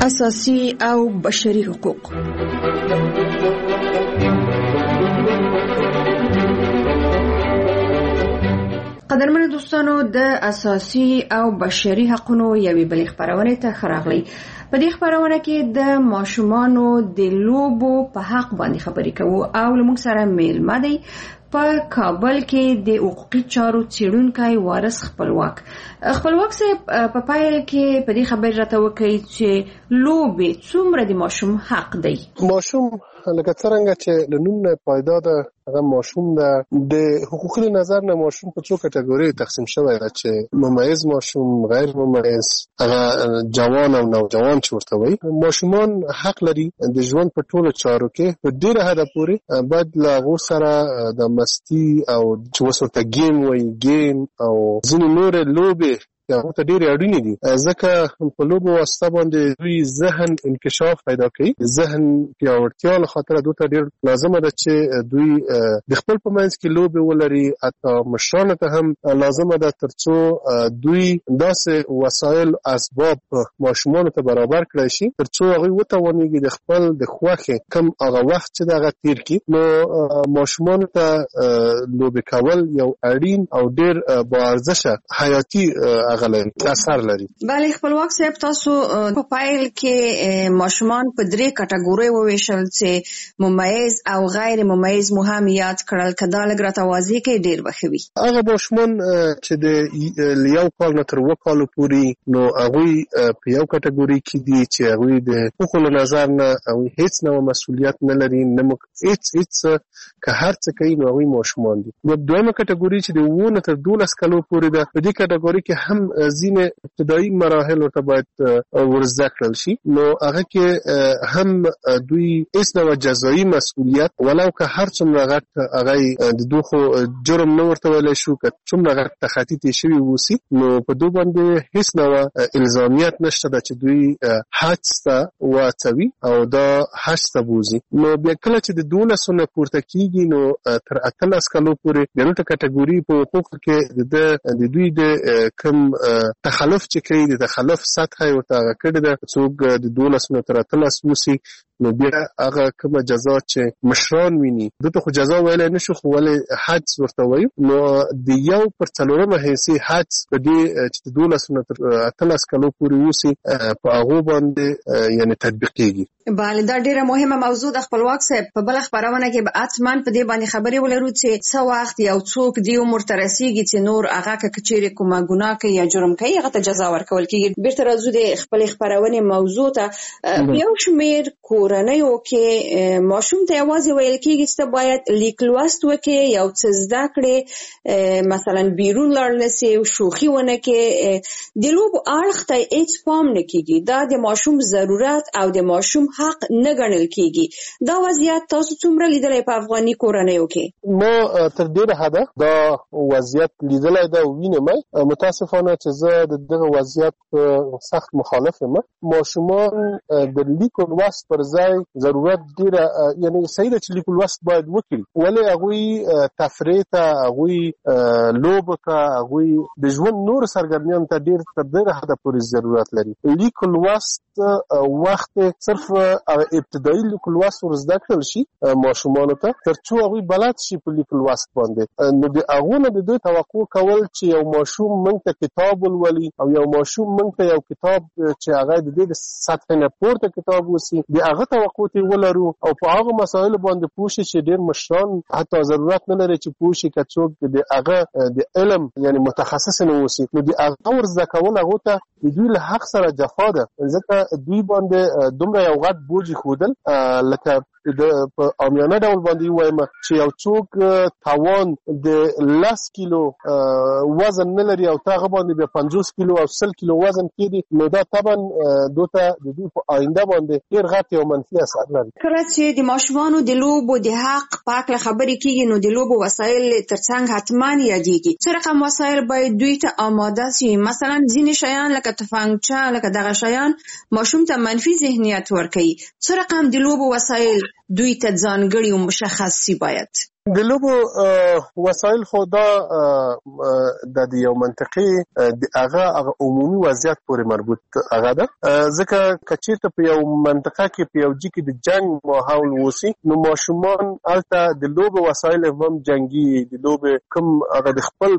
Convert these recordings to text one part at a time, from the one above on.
اساسي او بشري حقوق. قدرمنو دوستانو، د اساسي او بشري حقوقو یوې بلې خبرونه ته خراغلی. په دې خبرونه کې د ماشومانو د لوبو په حق باندې خبرې کوو او موږ سره میلمه دی په کابل کې د حقوقي چارو څېړونکی وارث خپلواک صاحب په پایل کې په دې خبرې راته وکړي چې لوبې څومره د ماشوم حق دی. ماشوم لکه څرنګه چې له نوم نه پایدا ده، هغه ماشوم ده. د حقوقي نظر نه ماشوم په څو کټګوري تقسیم شوی دی چې ممیز ماشوم، غیر ممیز، هغه جوان او نوجوان چې ورته وایي. ماشومان حق لري د ژوند په ټولو چارو کې په ډېره حده پورې باید له هغو سره د مستی او چې اوس ورته گیم وایي، گیم او ځینې نورې لوبې هغه ته ډېرې اړینې دي، ځکه په لوبو واسطه باندې دوی ذهن انکشاف پیدا کوي. ذهن پیاوړتیا له خاطره دوی ته ډېر لازمه ده چې دوی د خپل په منځ کې لوبې ولري. حتی مشرانو ته هم لازمه ده تر څو دوی داسې وسایل اسباب ماشومانو ته برابر کړی شي تر څو هغوی وتوانېږي د خپل د خوښې کم هغه وخت چې دغه تیر کړي. نو ماشومانو ته لوبې کول یو اړین او ډېر باارزښته حیاتي اثر لري. بله خپلواک صاحب، تاسو په پایل کې ماشومان په 3 کټګوري وویشل چې ممیز او غیر ممیز مو هم یاد کړل. کدا لږ راته واضح کې ډیر بخوي. هغه ماشومان چې د 1 کال نه تر 2 کال پورې نو هغه په یو کټګوري کې دي چې هغه د حقوقو نظر نه هیڅ نوع مسؤلیت نه لري، نه هیڅ که هر څه کوي نو هغه ماشومان دي. نو دویمه کټګوري چې د 2 نه تر 12 کالو پورې ده، په دې کټګوري کې هم ځینې ابتدایي مراحل ورته باید ورزده کړل شي. نو هغه کې هم دوی هیڅ ډول جزایي مسؤلیت ولو که هر څومره غټ هغه د دوه جرم نه ورته ویلی شو که څومره غټ تخطیط شوي ووسي، نو په دوی باندې هیڅ ډول الزامیت نشته ده چې دوی حج ته واچوي او دا حج ته بوځي. نو بیا کله چې د 12 نه پورته کیږي نو تر 18 کالو پورې د نوټه کټګوري په حقوقو کې د دوی د کم تخلف چې کوي د تخلف سطح ورته کړی ده. څوک د 12 نه تر 18 وسی نو بیا هغه کومه جزا چې مشران ویني دته خو جزا ویل نه شو، خو ولې حد ورته وایي. نو د 1/4 حصے حد په دې چې 12 نه تر 18 کالو پورې وسی په هغه باندې یعنی تطبیقيږي. بله دا ډیره مهمه موضوع د خپلواک صاحب. په بل خبرونه کې به اتمن په دې باندې خبرې ولرو چې څو وخت یو څوک دی عمر ترسيږي چې نور هغه کچېره کومه ګناه کوي یا جرم کوي هغه ته جزا ورکول کیږي. بیرته راځو د خپل خبرونه موضوع ته. یو شمیر کورنیو کې ماشوم ته یوازې ویل کیږي چې باید لیک لوست وکړي، یو څه زده کړي، مثلا بیرون لاړ نشي او شوخي ونه کې د لوب اړخ ته هیڅ پام نه کیږي. دا د ماشوم ضرورت او د ماشوم حق نه ګڼل کیږي. دا وضعیت تاسو څومره لیدلای په افغاني کورنیو کې؟ ما تر ډیره حده دا وضعیت لیدلای دا وینم. متاسفانه چې زه دغه وضعیت سخت مخالف یم. ماشومان د لیک او لوست پر ځای ضرورت ډیره یعنی صحیح ده چې لیک او لوست باید وکړي، ولې هغوی تفریح ته، هغوی لوبو ته، هغوی د ژوند نور سرګرمیانو ته ډیر تر ډیره حده پورې ضرورت لري. لیک او لوست وخت صرف ابتدایي لیک او لوست ورزده کړل شي ماشومانو ته تر څو هغوی بلد شي په لیک او لوست باندې. نو د هغو نه د دوی توقع کول چې یو ماشوم موږ ته کتاب ولولي او یو ماشوم موږ ته یو کتاب چې هغه د دې سطح نه پورته کتاب وسی د هغه توقع ته ولرو او په هغه مسایل باندې پوه شي چې ډېر مشران حتی ضرورت نه لري چې پوه شي که څوک د هغه د علم یعنی متخصص نه وسی. نو د هغه ورزده کول هغه ته د دوی له حق سره جفا ده، ځکه دوی باندې دومره یو غټ بوج ښودل لکه په عامیانه ډول باندې وایم چې یو څوک توان د 10 کیلو وزن نه لري او هغه باندې به 50 کیلو او 100 کیلو وزن کېږي، نو دا طبعا دوته د دوی په آینده باندې ډېر غټ یو منفي اثر لري. کله چې د ماشومانو د لوبو د حق پاک له خبرې کېږي نو د لوبو وسایل ترڅنګ حتما یادېږي. څه رقم وسایل باید دوی ته آماده شي؟ مثلا ځینې شیان لکه تفنګچه لکه دغه شیان ماشوم ته منفي ذهنیت ورکوي. څه رقم د لوبو وسایل دوی ته ځانګړي او مشخص شي باید؟ د لوبو وسایل خو دا د یو منطقې د هغه عمومي وضعیت پورې مربوط هغه ده، ځکه که چېرته په یو منطقه کې په یو ځای کې د جنګ ماحول وسي نو ماشومان هلته د لوبو وسایل هم جنګي، د لوبې کوم هغه د خپل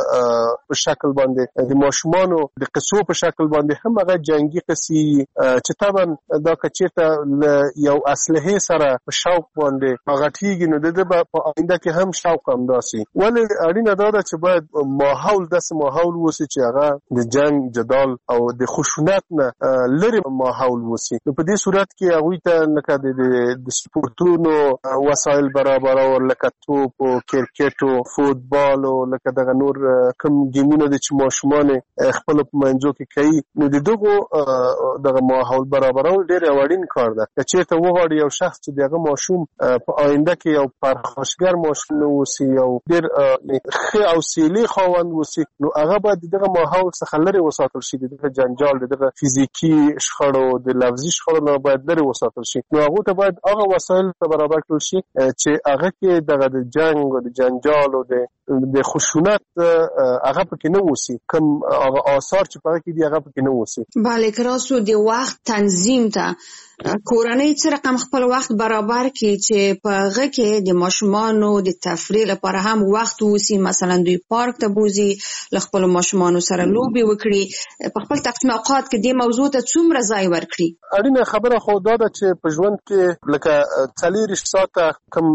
په شکل باندې د ماشومانو د قصو په شکل باندې هم هغه جنګي قصې چې طبعا دا که چېرته یو اسلحې سره په شوق باندې غټېږي نو د به په آینده کې هم شوق همداسې. ولې اړینه دا ده چې باید ماحول داسې ماحول وسي چې هغه د جنګ جدال او د خشونت نه لرې ماحول وسي. نو په دې صورت کې هغوی ته لکه د سپورتونو وسایل برابرول، لکه توپ او کرکټ او فوتبال او لکه دغه نور کوم ګیمونه دي چې ماشومان خپل په منځو کې کوي، نو د دغه ماحول برابرول ډېر اړین کار ده. که چېرته وغواړي یو شخص چې دغه ماشوم په آینده کې یو پرخاشګر ماشوم اوسي او ډېر ښه حوصلې خاوند اوسي، نو هغه باید دغه ماحول څخه لرې وساتل شي، دغه جنجال، دغه فزیکي شخړو، د لفظي شخړو نه باید لرې وساتل شي. نو هغه ته باید هغه وسایل برابر کړل شي چې هغه کې دغه د جنګ او د جنجال او د خشونت هغه پکې نه اوسي، کوم هغه آثار چې پکې دي هغه پکې نه اوسي. بله کراسو د وخت تنظیم ته کورنۍ څه رقم خپل وخت برابر کړي چې په هغه کې د ماشومانو د تفریح لپاره هم وخت ووسي، مثلا دوی پارک ته بوزي، له خپلو ماشومانو سره لوبې وکړي، په خپل تقسیم اوقات کې دې موضوع ته څومره ځای ورکړي؟ اړینه خبره خو دا ده چې په ژوند کې لکه 40 ساعته کوم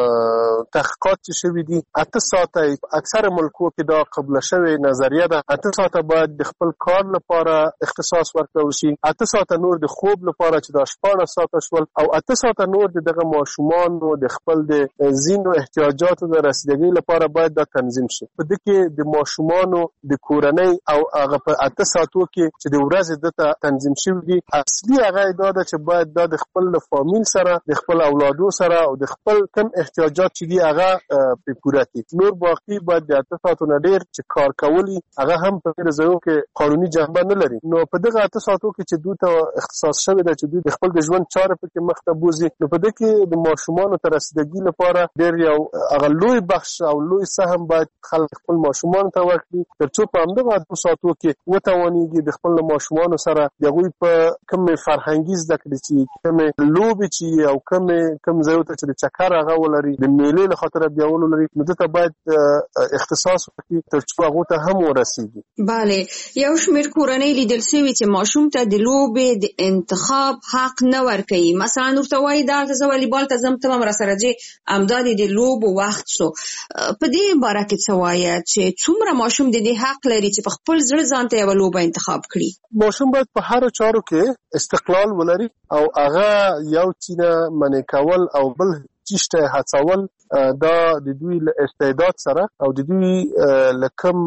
تحقیقات چې شوي دي 8 ساعته اکثر ملکو کې دا قبول شوی نظریه ده، 8 ساعته باید د خپل کار لپاره اختصاص ورکړل شي، 8 ساعته نور د خوب لپاره چې دا 14 ساعته شول، او 8 ساعته نور دغه ماشومانو د خپل د ځینو احتیاجاتو د رسیدګۍ لپاره باید دا تنظیم شي. په دې کې د ماشومانو د کورنۍ او هغه په 8 ساعتو کې چې د ورځې دته تنظیم شوي دي، اصلي هغه دا ده چې باید دا د خپل فامیل سره، د خپل اولادو سره او د خپل کم احتیاجات چې دي هغه په پوره کړي. نور باقي باید د 8 ساعتو نه ډېر چې کار کولی هغه هم په ډېرو ځایو کې قانوني جنبه نه لري. نو په دغه 8 ساعتو کې چې دوی ته اختصاص شوی ده چې دوی د خپل د ژوند چارې پکې مخ ته بوزي، نو په دې کې د ماشومانو ته رسیدګي لپاره ډېر یو هغه لوی بخش او لوی سهم باید خلک خپل ماشومانو ته ورکړي، تر څو په همدغه 8 ساعتو کې وتوانېږي د خپل ماشومانو سره د هغوی په کومې فرهنګي زده کړې چې کومې لوبې چې او کوم ځایو ته چې د چکر هغه ولري، د میلې له خاطره بیاول ولري، نو دته باید اختصاص ورکړي تر څو هغو ته هم ورسېږي. بله، یو شمېر کورنۍ لیدل شوي چې ماشوم ته د لوبې د انتخاب حق نه ورکوي، مثلا ورته وایي دا زه والیبال ته ځم، ته هم راسره ځې، همدا د لوبو وخت شو. په دې باره کې څه وایه چې څومره ماشوم د دې حق لري چې په خپل زړه ځان ته یوه لوبه انتخاب کړي؟ ماشوم باید په هر چارو کې استقلال ولري او هغه یو څه نه منع کول او بل چیشته هڅول دا د دوی له استعداد سره او د دوی له کوم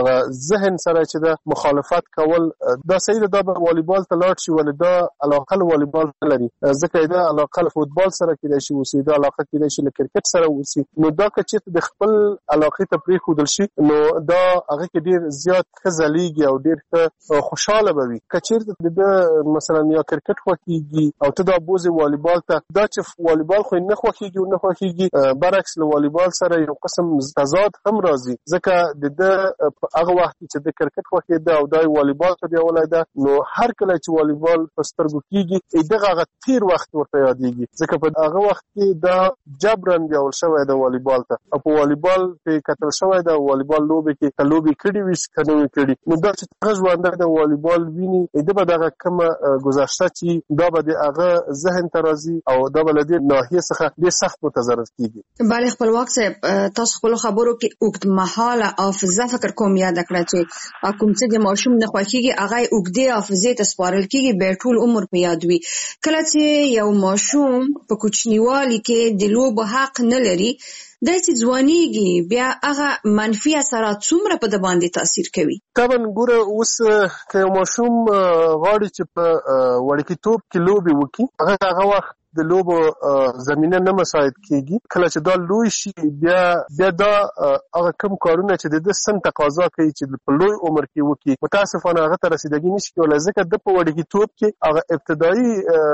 ذهن سره چې دا مخالفت کول دا صحیح ده. دا به والیبال ته لاړ شي ولې دا علاقه له والیبال نه لري، ځکه دا علاقه له فوتبال سره کېدای شي وسي، دا علاقه کېدای شي له کرکټ سره وسي. نو دا که چېرته د خپل علاقې ته پرېښودل شي نو دا هغه کې ډېر زیات ښه ځلیږي او ډېر ښه خوشحاله به وي. که چېرته د مثلا یا کرکټ خوښېږي او ته دا بوزې والیبال ته، دا چې والیبال خو نه خوښېږي او نه خوښېږي، برعکس له والیبال سره یو قسم تضاد هم راځي، ځکه د هغه وخت چې د کرکټ خوښېده او دا والیبال ته بیولی ده، نو هر کله چې والیبال په سترګو کېږي دغه هغه تیر وخت ورته یادېږي، ځکه په هغه وخت کې دا جبرن بیول شوی ده والیبال ته او په والیبال پې کتل شوی ده. والیبال لوبې کې که لوبې کړي وي که نه وي کړي، نو دا چې هغه ژوندی د والیبال ویني ده به دغه کومه ګذشته چې دا به د هغه ذهن ته راځي او دا به له دې ناحیې څخه ډېر سخت متضرر کېږي. بله خپلواک صاحب، تاسو خپلو خبرو کې اوږدمهاله حافظه فکر کوم یاد کړه چې کوم څه د ماشوم نه خوښېږي هغه یې اوږدې حافظې ته سپارل کېږي، بیا ټول عمر په یاد وي. کله چې یو ماشوم په کوچنیوالي کې د لوبو حق نه لري، داسې ځوانېږي، بیا هغه منفي اثرات څومره په ده باندې تاثیر کوي؟ طبعا ګوره، اوس که یو ماشوم غواړي چې په وړکتوب کې لوبې وکړي، هغه وخت د لوبو زمينه نه مساعد کیږي. کله چې دا لوی شي بیا دا هغه کوم کارونه چې د سن تقاضا کوي چې په لوی عمر کې وکړي متاسفانه هغه ته رسیدګي نشي کولای ځکه د په وړکتوب کې هغه ابتدایي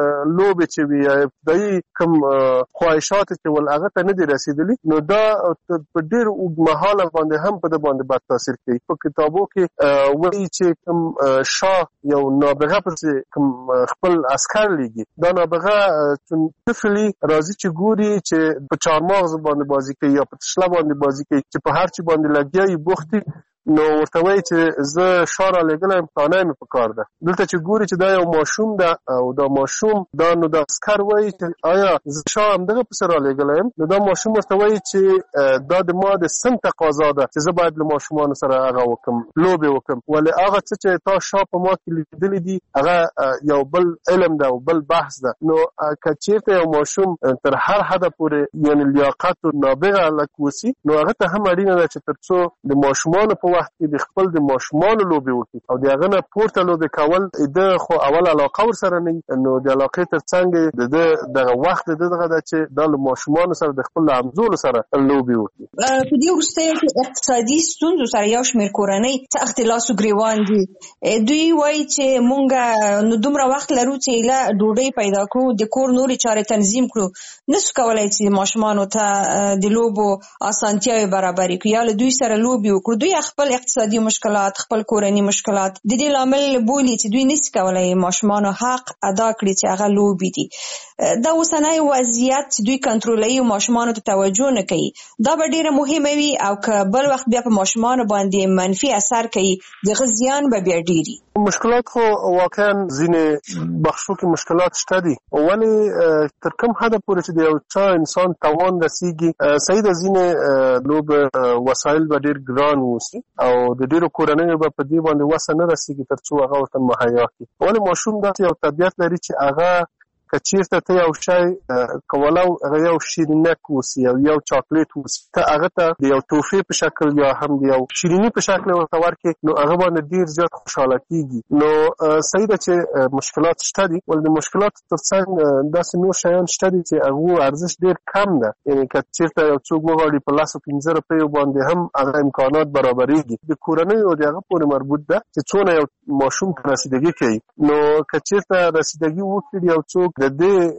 لوبې چې وي ابتدایي کوم خواهشات چې ول هغه ته نه دي رسیدلي نو دا په ډېر اوږدمهاله باندې هم په د باندې بد تاثیر کوي. په کتابو کې وایي چې کوم شاه یو نابغه پسې کوم خپل عسكر لګي دا نابغه طفلی راځي چې ګوري چې په چارمغز باندې بازی کوي یا په تشله باندې بازی کوي چې په هر چی باندې لګي بوختي نو ورته وایي چې زه شاره لګلم پلانه مې په کار ده. دلته چې ګوري چې دا یو ماشوم ده او دا ماشوم دا نو د عسكر وایي چې آیا زه شاه همدغه پسې را لګلم نو دا ماشوم ورته وایي چې دا د ما د سن تقاضا ده چې زه باید له ماشومانو سره هغه وکم لوبې وکم ولې هغه څه چې تا شاه په ما کې لیدلي دي هغه یو بل علم ده او بل بحث ده. نو که چیرته یو ماشوم تر هر حده پورې یعنی لیاقت او نابغه لکوسی نو هغه ته هم اړینه ده چې ترڅو د ماشومانو په وخت کې د خپل د ماشومانو لوبې وکړي او د هغه نه پورته لوبې کول د خو اول علاقه ورسره نه نو د علاقې ترڅنګ د دغه وخت دغه د چې د ماشومانو سره د خپل همزولو سره لوبې وکړي. په دې وروسته کې اقتصادي ستونزو سره یو شمېر کورنۍ ته اختلاس او ګریوان دي. دوی وایي چې مونږ نو دومره وخت لرو چې له ډوډۍ پیدا کړو د کور نورې چارې تنظیم کړو نسو کولای چې ماشومانو ته د لوبو اسانتیاوې برابرې کړو یا له دوی سره لوبې وکړو. دوی خپل اقتصادي مشکلات خپل کورنۍ مشکلات د دې لامل بولي چې دوی نشي کولای ماشومانو حق ادا کړي چې هغه لوبې دي. دا اوسنۍ وضعیت چې دوی کنټرولوي او ماشومانو ته توجه نه کوي دا به ډیره مهمه وي او که بل وخت بیا په ماشومانو باندې منفي اثر کوي دغه زیان به بیا ډیری. مشکلات خو واقعا ځینې بخشو کې مشکلات شته دي ولی تر کوم حد پورې چې د یو چا انسان توان رسیږي صحیح د ځینې لوب وسایل به ډیر ګران وسی او د ډیرو کورنیو به په دې باندې وسه نه رسیږي ترڅو هغه ورته مهیا کړي. ولی ماشوم داسې یو طبیعت لري چې هغه که چیرته ته یو شی کولو هغه یو شیرینک وسی او یو چاکلیټ وسی ته هغه ته د یو توفیه په شکل یا هم د یو شیرینی په شکل ورته ورکړي نو هغه باندې ډیر زیات خوشاله کیږي. نو صحیح ده چې مشکلات شته دي ول د مشکلات ترڅنګ داسې نور شیان شته دي چې هغه ارزش ډیر کم ده یعنی که چیرته یو څوک وغواړي په 15 روپیو باندې هم هغه امکانات برابرېږي. د کورنۍ او د هغه پورې مربوط ده چې څونه یو ماشوم ته رسیدګي کوي. نو که چیرته رسیدګي وکړي یو څوک د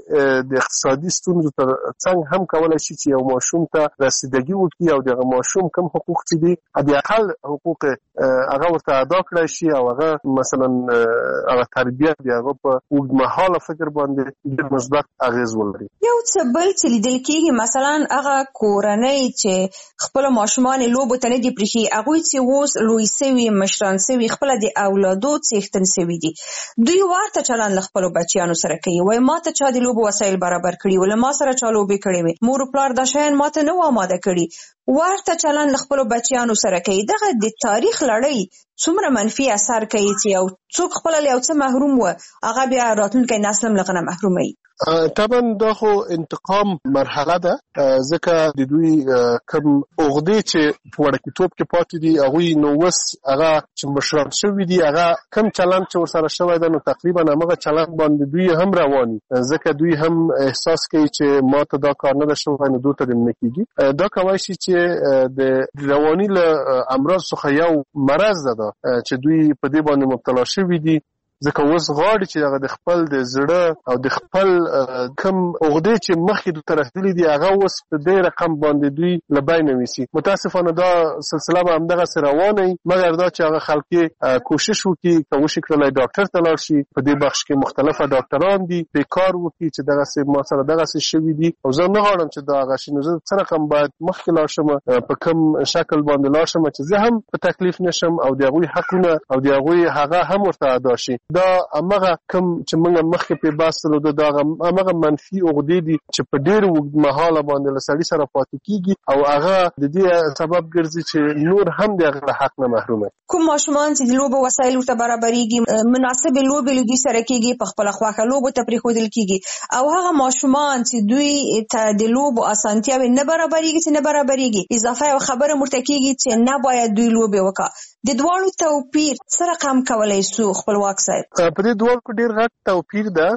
اقتصادي ستونزو تر څنګ هم کولای شي چې یو ماشوم ته رسیدګي وکړي او دغه ماشوم کوم حقوق چې دي د اقل حقوق هغه ورته ادا کړی شي او هغه مثلا هغه تربیت دی هغه په اوږدمهاله فکر باندې ډېر مثبت اغیز ولري. یو څه بل چې لیدل کېږي مثلا هغه کورنۍ چې خپل ماشومان لوبو ته نه دي پرېښي هغوی چې اوس لوی سوي مشران سوي خپل د اولادو څښتن سوي دي دوی ورته چلند له خپلو بچیانو سره کوي وایي ما ته چا د لوبو وسایل برابر کړي ول ما سره چا لوبې کړې وي مور پلار دا شیان ما ته نه و آماده کړي ورته چلند له خپلو بچیانو سره کوي. دغه د تاریخ لړۍ څومره منفي اثر کوي چې یو څوک خپل له یو څه محروم و هغه بیا راتلونکی نسل هم لغنه محروموي. طبعا دا خو انتقام مرحله ده ځکه د دوی کوم عقدې چې په وړکتوب کې پاتې دي هغوی نو اوس هغه چې مشران شوي دي هغه کوم چلند چې ورسره شوی ده نو تقریبا همغه چلند باندې دوی هم رواني ځکه دوی هم احساس کوي چې ما ته دا کار نه ده شوی نو دوی ته نه کېږي. دا کولی شي چې د رواني له امراض څخه یو مرض ده چې دوی په دې باندې مبتلا شوي دي ځکه اوس غواړي چې هغه د خپل د زړه او د خپل کم عقدې چې مخکې دوی ته رسېدلي دي هغه اوس په دې رقم باندې دوی له بینه ویسي. متاسفانه دا سلسله به همدغسې روانه وي مګر دا چې هغه خلک کوشش وکړي که وشي کړلی ډاکټر ته لاړ شي په دې بخش کې مختلفه ډاکټران دي پرې کار وکړي چې دغسې ما سره دغسې شوي دي او زه نه غواړم چې دا هغه شي نو زه څه رقم باید مخکې لاړ شم په کوم شکل باندې لاړ شم چې زه هم په تکلیف نشم او د هغوی حقونه او د هغوی هغه هم ورته ادا شي. دا امغه کوم چې موږ مخکې په باسلو دا امغه منفي عقدې دي چې په ډېر اوږدمهاله باندې له سړي سره پاتې کیږي او هغه د دې سبب ګرځي چې نور هم د هغه حق نه محرومه. کوم ماشومان چې د لوبو وسایل ورته برابرېږي مناسب لوبې له دوی سره کېږي په خپله خوښه لوبو ته پرېښودل کېږي او هغه ماشومان چې دوی ته د لوبو اسانتیاوې نه برابرېږي چې نه برابرېږي اضافه یو خبره ورته کېږي چې نه باید دوی لوبې وکړي د دواړو توپیر سره رقم کولای سو خپلواک صاحب؟ په دې دوه کې ډیر غټ توپیر ده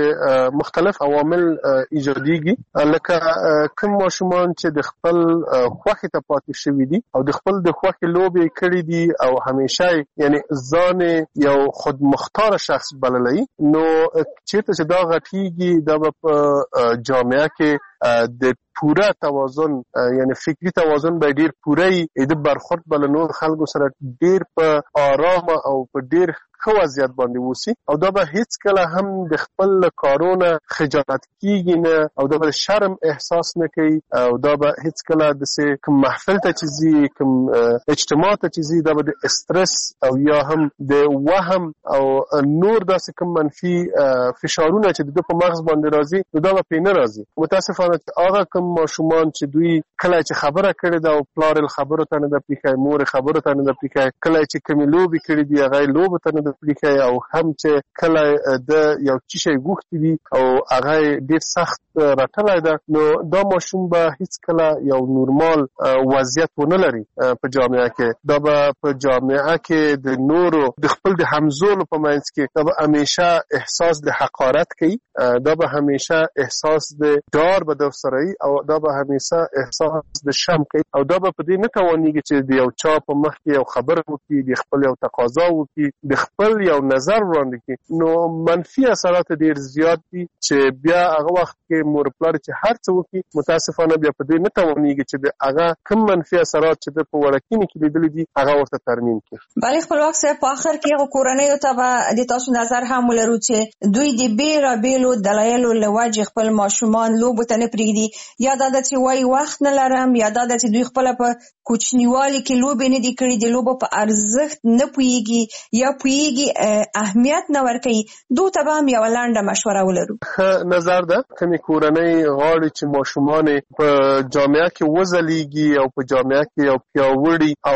چې مختلف عوامل ایجاديږي، لکه کوم ماشومان چې د خپل خوښه ته پاتې شوی دي او د خپل د خوښه لوبې کړې دي او همیشه یعنی ځان یو خود مختار شخص بللی، نو چیرته چې دا غټیږي دا په جامعه کې د پورا توازن یعنی فکری توازن به ډیر پوره د برخورد بل نور خلکو سره ډیر په آرام او په ډیر خو وضعیت باندې وسی، او دا به هیڅ کله هم د خپل کارونه خجالت کیږي نه او دا به شرم احساس نه کوي، او دا به هیڅ کله د سه کوم محفل ته چیزی کوم اجتماع ته چیزی دا به د استرس او یا هم د وهم او نور داسې کوم منفي فشارونه چې د په مغز باندې راځي دا به پینه راځي. متاسفانه هغه کوم ماشومان چې دوی کله چې خبره کړي دا او پلار خبره ته نه د پریکای مور خبره ته نه د پریکای کله چې کمیلوبي کړي دی هغه لوب ته نه پریکای او هم چې کله د یو چی غوښتي دي او هغه ډیر سخت راټلای ده، نو دا ماشوم به هیڅ کله یو نورمال وضعیت ونه لري په جامعه کې. دا به په جامعه کې د نورو د خپل د همزولو په منځ کې دا به همیشه احساس د حقارت کوي، دا به همیشه احساس د ډار به در سره او دا به همیشه احساس د شرم کوي، او دا به په دې نه توانېږي چې د یو چا په مخ کې یو خبره وکړي، د خپل یو تقاضا وکړي، د خپل یو نظر وړاندې کړي. نو منفي اثرات ډیر زیات دي چې بیا هغه وخت کې مور پلار چې هر څه وکړي متاسفانه بیا په دې نه توانېږي چې د هغه کوم منفي اثرات چې د په وړکینې کې لیدل دي هغه ورته ترمیم کړي. بلې خپلواک صاحب په اخر کې کورنۍ ته به د تاسو نظر هم ولرو چې دوی د بیلابیلو دلایلو له وجې خپل ماشومان لوبو ته نه پرېږدي، یا دا چې وایي وخت نه لرم، یا دا چې دوی خپل په کوچنیوالي کې لوبې نه دي کړې، د لوبو په ارزښت نه پوهېږي یا پوهېږي اهمیت نه ورکوي، دوی ته به هم یوه لنډه مشوره ولرو. ښه نظر ده. کومې کورنۍ غواړي چې ماشومان په جامعه کې وځلیږي او په جامعه کې یو پیاوړي او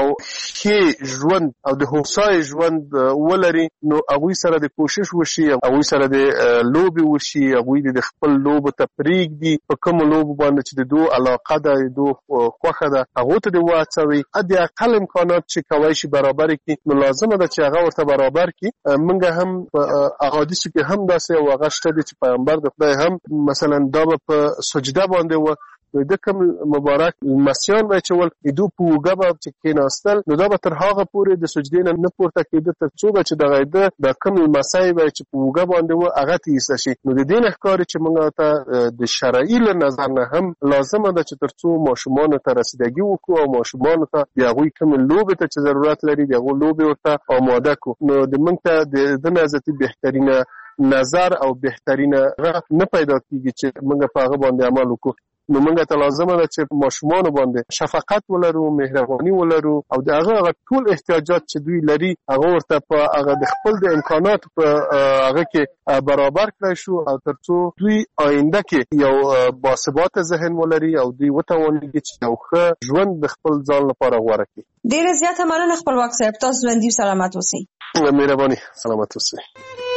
ښې ژوند او د هوسای ژوند ولري، نو هغوی سره د کوشش وشي، هغوی سره د لوبې وشي، هغوی د خپل لوبو ته پرېږدي، په کومو لوبو باندې چې د دوی علاقه ده، د دوی خوښه ده، هغو ته د واچوي. د اقل امکانات چې کولی شي برابر کړي، نو لازمه ده چې هغه ورته برابر کړي. موږ هم په احادیثو کې هم داسې یو هغه شته چې پیغمبر د خدای هم مثلا دا به په سجده باندې و د کوم مبارک مسیان واچول دو په وګه به چې کېناستل، نو دا به تر هغه پورې د سجدې نه پورته کېده تر څو چې دغه د کوم مسای وای چې په وګه باندې و هغه تیسه شي. نو د دې ښکاري چې موږ ته د شرعي له نظر نه هم لازمه ده چې تر څو ماشومان ته رسیدګي وکړو او ماشومان ته د هغوی کوم لوبې ته چې ضرورت لري د هغو لوبې ورته آماده کړو. نو د موږ ته د نظرتي بهترینه نظر او بهترینه نه پیدا کیږي چې موږ په هغه باندې عمل وکړو. نو موږ ته لازمه ده چې ماشومان باندې شفقت ولرو، مهرباني ولرو، او د هغه ټول احتیاجات چې دوی لري هغه ورته په هغه د خپل د امکانات په هغه کې برابر کړی شو، او ترڅو دوی آینده کې یو باثبات ذهن ولري او دوی وتوانېږي چې یو ښه ژوند د خپل ځان لپاره غوره کړي. ډېره زیاته مننه خپلواک صاحب، تاسو ژوندي او سلامت اوسئ. مهرباني، سلامت اوسئ.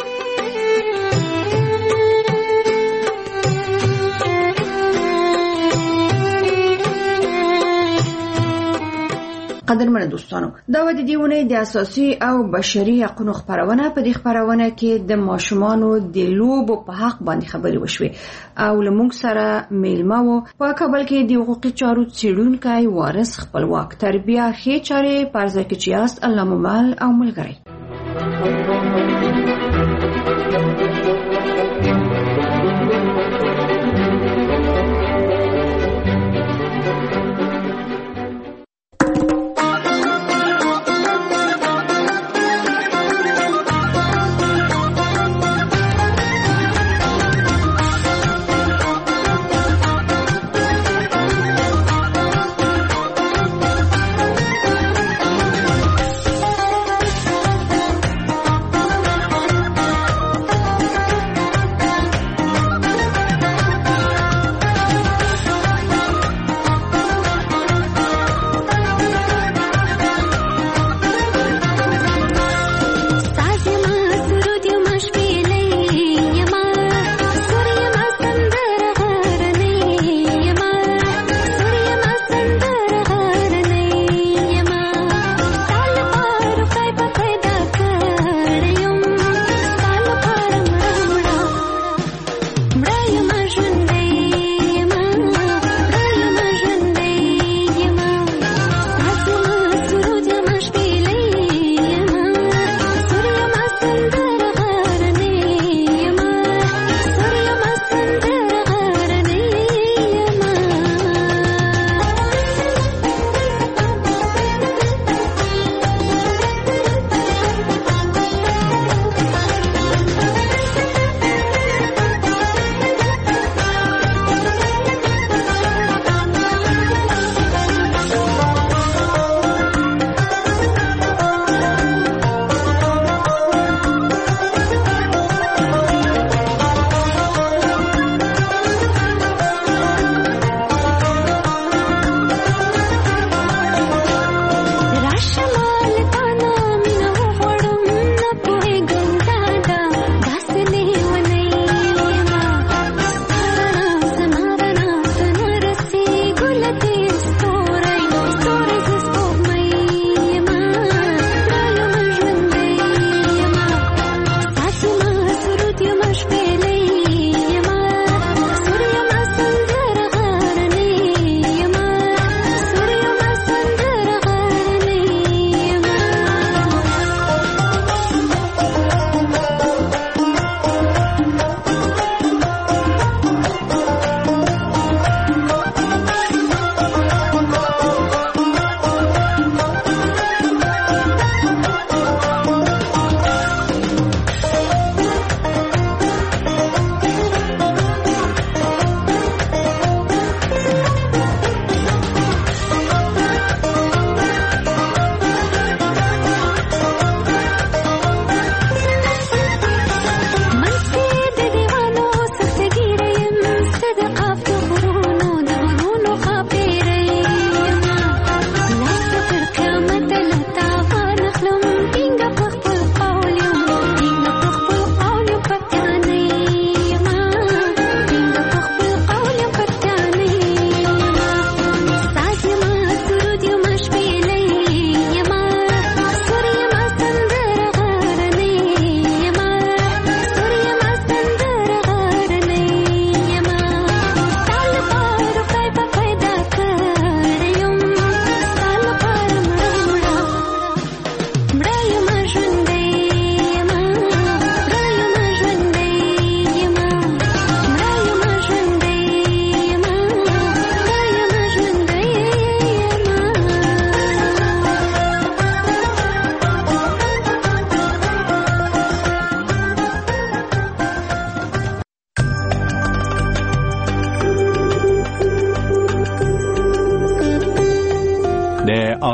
قدرمنو دوستانو، دا و د دې ونې د اساسي او بشري حقوقو خبرونه. په دې خبرونه کې د ماشومانو د لوبو په حق باندې خبرې وشوې او لمونږ سره میلمه وو په کابل کې د حقوقي چارو څېړونکی وارث خپلواک تربیه ښې چارې پرځای کې چې یاست الله مو مل او ملګری.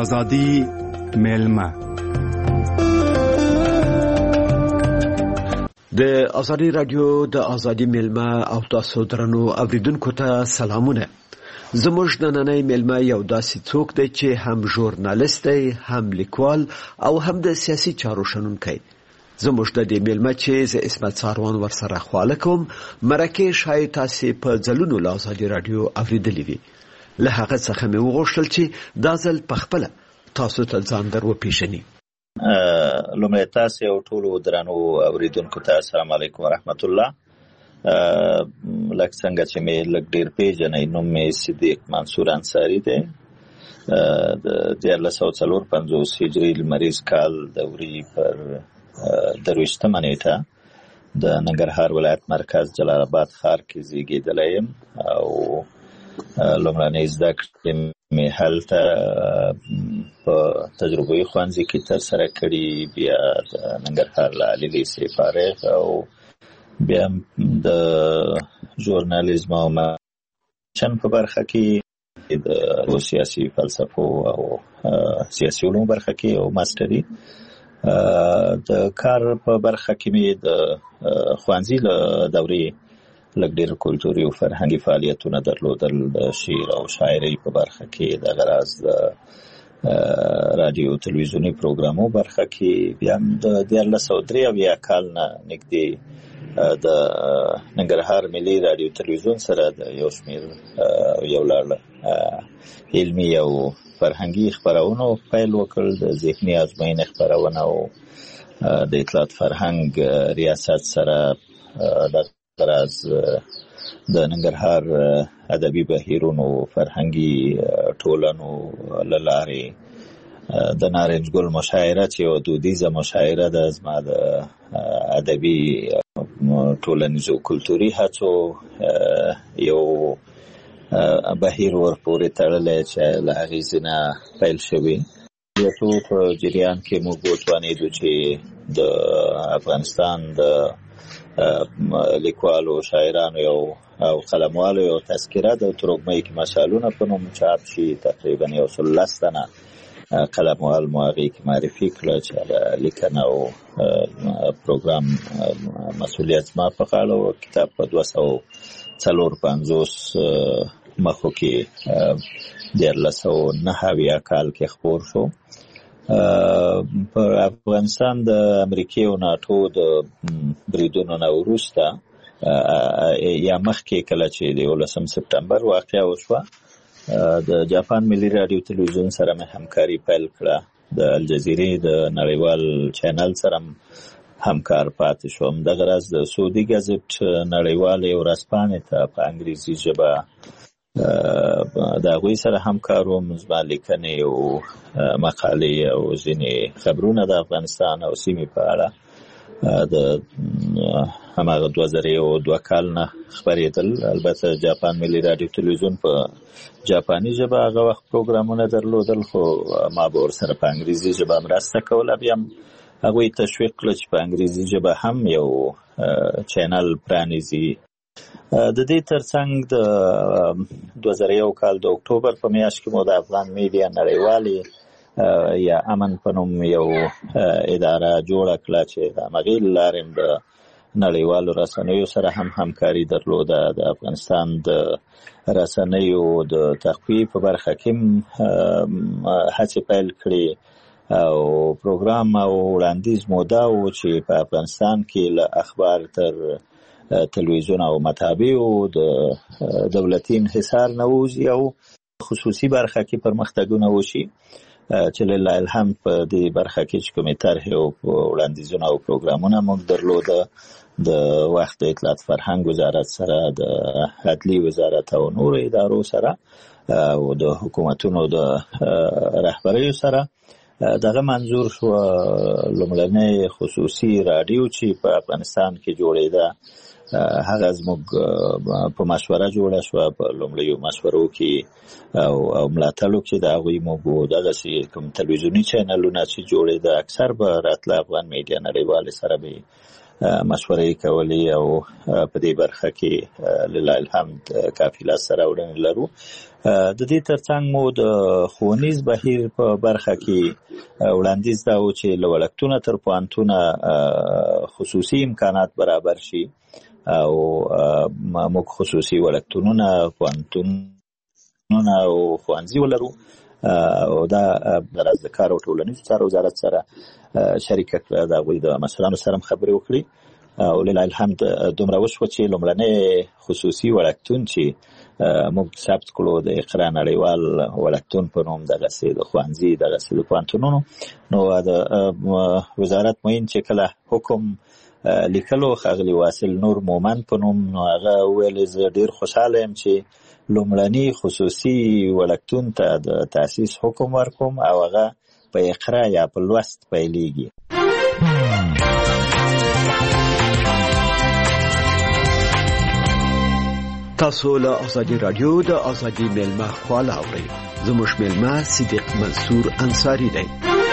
ازادي میلمه. د ازادي رادیو د ازادي میلمه او تاسو درنو اوریدونکو ته سلامونه. زموږ نننۍ میلمه یو داسې څوک دی چې هم ژورنالیست دی، هم لیکوال او هم د سیاسي چارو شنونکی. زموږ د دې میلمه چې زه اسمت ساروان ورسره خواله کوم، مرکه شاید تاسې په ځلونو له ازادي رادیو اوریدلې وي. له هغه څخه مې وغوښتل چې دا ځل پخپله تاسو ته ځان در وپېژني. لومړی تاسې او ټولو درنو اوریدونکو ته السلام علیکم ورحمت الله. لکه څنګه چې مې لږ ډېر پیژنئ، نوم مې صدیق منصور انصاري دی. د 1354 هجري لمریز کال د وري پر 23 نیټه د ننګرهار ولایت مرکز جلال آباد ښار کې زیږېدلی یم او لومړنۍ زده کړې مې هلته په تجربوي ښوونځي کې ترسره کړي، بیا د ننګرهار له عالي لیسې فارغ او بیا د ژورنالیزم او مشن په برخه کې د سیاسي فلسفو او سیاسي علومو برخه کې او ماستري. د کار په برخه کې مې د ښوونځي له دورې لږ ډېر کلتوري او فرهنګي فعالیتونه درلودل. د شعر او شاعرۍ په برخه کې، د غراض د رادیو تلویزیوني پروګرامو برخه کې، بیا د 1383 کال نه نږدې د ننګرهار ملي رادیو تلویزیون سره د یو شمېر یو لړ علمي او فرهنګي خپرونو پیل وکړ. د ذهني ازموینې خپرونه او د اطلاعات فرهنګ ریاست سره د غراض د ننګرهار ادبي بهیرونو فرهنګي ټولنو له لارې د نارنج ګل مشاعره چې یوه دودیزه مشاعره ده، زما د ادبي ټولنیزو کلتوري هڅو یو بهیر ورپورې تړلی چې له هغې ځینه پیل شوي. یو په جریان کې موږ وتوانېدو چې د افغانستان د لیکوالو، شاعرانو او قلموالو یو تذکره د تروږمۍ کې مشالونه په نوم چاپ شي. تقریبا 110 تنه قلموال مو هغې کې معرفي کړه چې لیکنه او پروګرام مسؤلیت زما په غاړه و. کتاب په 254 مخو کې 1309 کال کې خپور شو. په افغانستان د امریکې او ناټو د بریدونو نه وروسته یا مخکې کله چې د 11 سپټمبر واقعه وشوه، د جاپان ملي رادیو تلویزیون سره مې همکاري پیل کړه. د الجزیرې د نړیوال چینل سره همکار پاتې شوم. دغه راز د سعودي ګزټ نړیوالې ورځپاڼې ته په انګریزي ژبه د هغوی سره همکار وم. زما لیکنې او مقالې او ځینې خبرونه د افغانستان او سیمې په اړه د هماغه 2002 کال نه خپرېدل. البته جاپان ملي رادیو تلویزیون په جاپاني ژبه هغه وخت پروګرامونه درلودل، خو ما به ورسره په انګریزي ژبه مرسته کوله. بیا هغوی تشویق کړه چې په انګریزي ژبه هم یو چینل پرانیزي. د دې ترڅنګ د 2001 کال د اکتوبر په میاشت کې مو د افغان میډیا نړیوالې یا امن په نوم یو اداره جوړه کړه چې د همغې له لارې د نړیوالو رسنیو سره هم همکاري درلوده. د افغانستان د رسنیو د تقویې په برخه کې هڅې پیل کړې او پروګرام او وړاندیز مو دا و چې په افغانستان کې له اخبار تر تلویزیون او مطابعو د دولتي انحصار نه ووځي او خصوصي برخه کې پرمختګونه وشي، چې لله الحمد په دې برخه کې چې کومې طرحې او وړاندیزونه او پروګرامونه موږ درلوده د وخت د اطلاعات فرهنګ وزارت سره، د عدلي وزارت او نورو ادارو سره او د حکومتونو د رهبریو سره. دغه منظور شو لومړنۍ خصوصي رادیو چې په افغانستان کې جوړېده، هغه زموږ په مشوره جوړه شوه. په لومړیو مشورو کې او ملاتړو کې د هغوی موږ دغسې کوم تلویزیوني چینلونه چې جوړېده اکثر به راتله افغان میډیا نړیوالې سره به مشورې کولې او په دې برخه کې لله الحمد کافي لاس راوړنې لرو. د دې ترڅنګ مو د ښوونیز بهیر په برخه کې وړاندیز دا و چې له وړکتونه تر پوهنتونه خصوصي امکانات برابر شي او موږ خصوصي وړکتونونه، پوهنتونونه او ښوونځي ولرو او دا راز د کار او ټولنیز چارو وزارت سره شریکه کړه. د هغوی د مسؤلانو سره خبرې وکړي او لله الحمد دومره وشوه چې لومړنی خصوصي وړکتون چې موږ ثبت کړو د اقرا نړیوال وړکتون په نوم، دغسې د ښوونځي، دغسې د پوهنتونونو، نو د وزارت معین چې کله حکم لیکلو ښاغلي واصل نور مومن په نوم، نو هغه وویل زه ډېر خوشحاله یم چې لومړني خصوصي وړکتون ته د تاسیس حکم ورکوم او هغه په اقرا یا په لوست پیلېږي. تاسو له ازادي رادیو د ازادي ملما خواله اورئ. زموږ ملما صدیق منصور انصاری دی.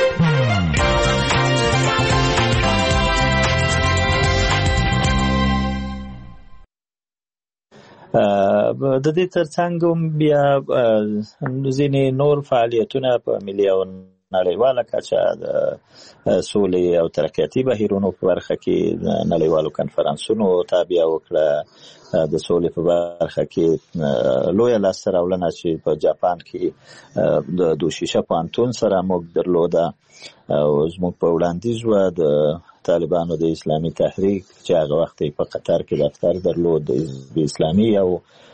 د دې ترڅنګ بیا ځینې نور فعالیتونه په ملي او نړیواله کچه د سولې او ترقیاتي بهیرونو په برخه کې نړیوالو کنفرانسونو تابع وکړه. د سولې په برخه کې لویه لاسته راوړنه چې په جاپان کې د دوشیشه پوهنتون سره موږ درلوده او زموږ په وړاندیز وه د طالبانو د اسلامي تحریک چې هغه وخت په قطر کې دفتر درلود د حزب اسلامي، او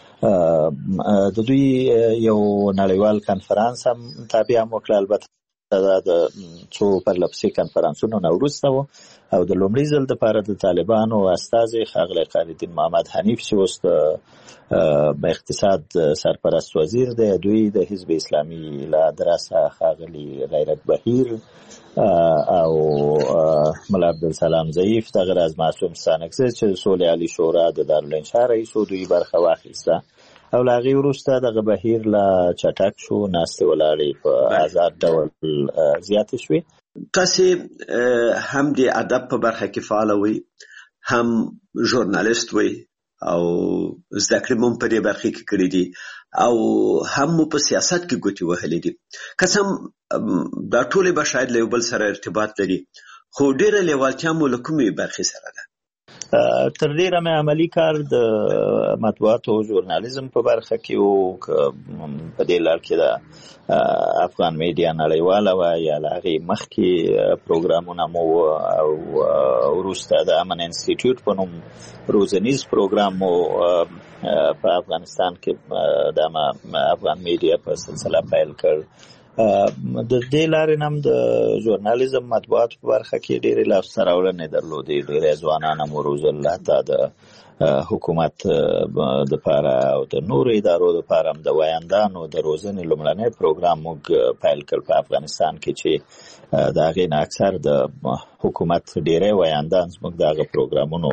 د دوی یو نړیوال کنفرانس هم تابع هم وکړه. البته دا د څو پرلپسې کنفرانسونو نه وروسته و او د لومړي ځل دپاره د طالبانو استازی ښاغلی خالدین محمد حنیف چې اوس د اقتصاد سرپرست وزیر دی، دوی د حزب اسلامي له ادرسه ښاغلي غیرت بهیر او ملا عبدالسلام ضعیف، دغه راز معصوم ستانکزی چې د سولې عالي شورا د دارالانشا رئیس و، دوی برخه واخیسته او له هغې وروسته دغه بهیر لا چټک شو، ناستې ولاړې په آزاد ډول زیاتې شوې. تاسې هم د ادب په برخه کې فعاله وئ، هم ژورنالیست وئ او زده کړې مو په دې برخه کې کړې دي او هم مو په سیاست کې ګوتې وهلې دي. قسم دا ټولې به شاید له یو بل سره ارتباط لري، خو ډېره لیوالتیا مو له کومې برخې سره ده؟ تر ډیره مې عملی کار د مطبوعاتو او ژورنالیزم په برخه کې و. په دې لړ کې د افغان میډیا نړیواله وه یا له هغې مخکې پروګرامونه مو او وروسته د امن انسټیټیوټ په نوم روزنیز پروګرام مو په افغانستان کې د افغان میډیا په سلسله پیل کړ. د دې لارې هم د ژورنالیزم مطبوعاتو په برخه کې ډېرې لاسته راوړنې درلودې، ډېری ځوانان هم وروزل، حتی د حکومت دپاره او د نورو ادارو دپاره هم د ویاندانو د روزنې لومړنی پروګرام موږ پیل کړ په افغانستان کې چې د هغې نه اکثر د حکومت ډېری ویاندان زموږ د هغه پروګرامونو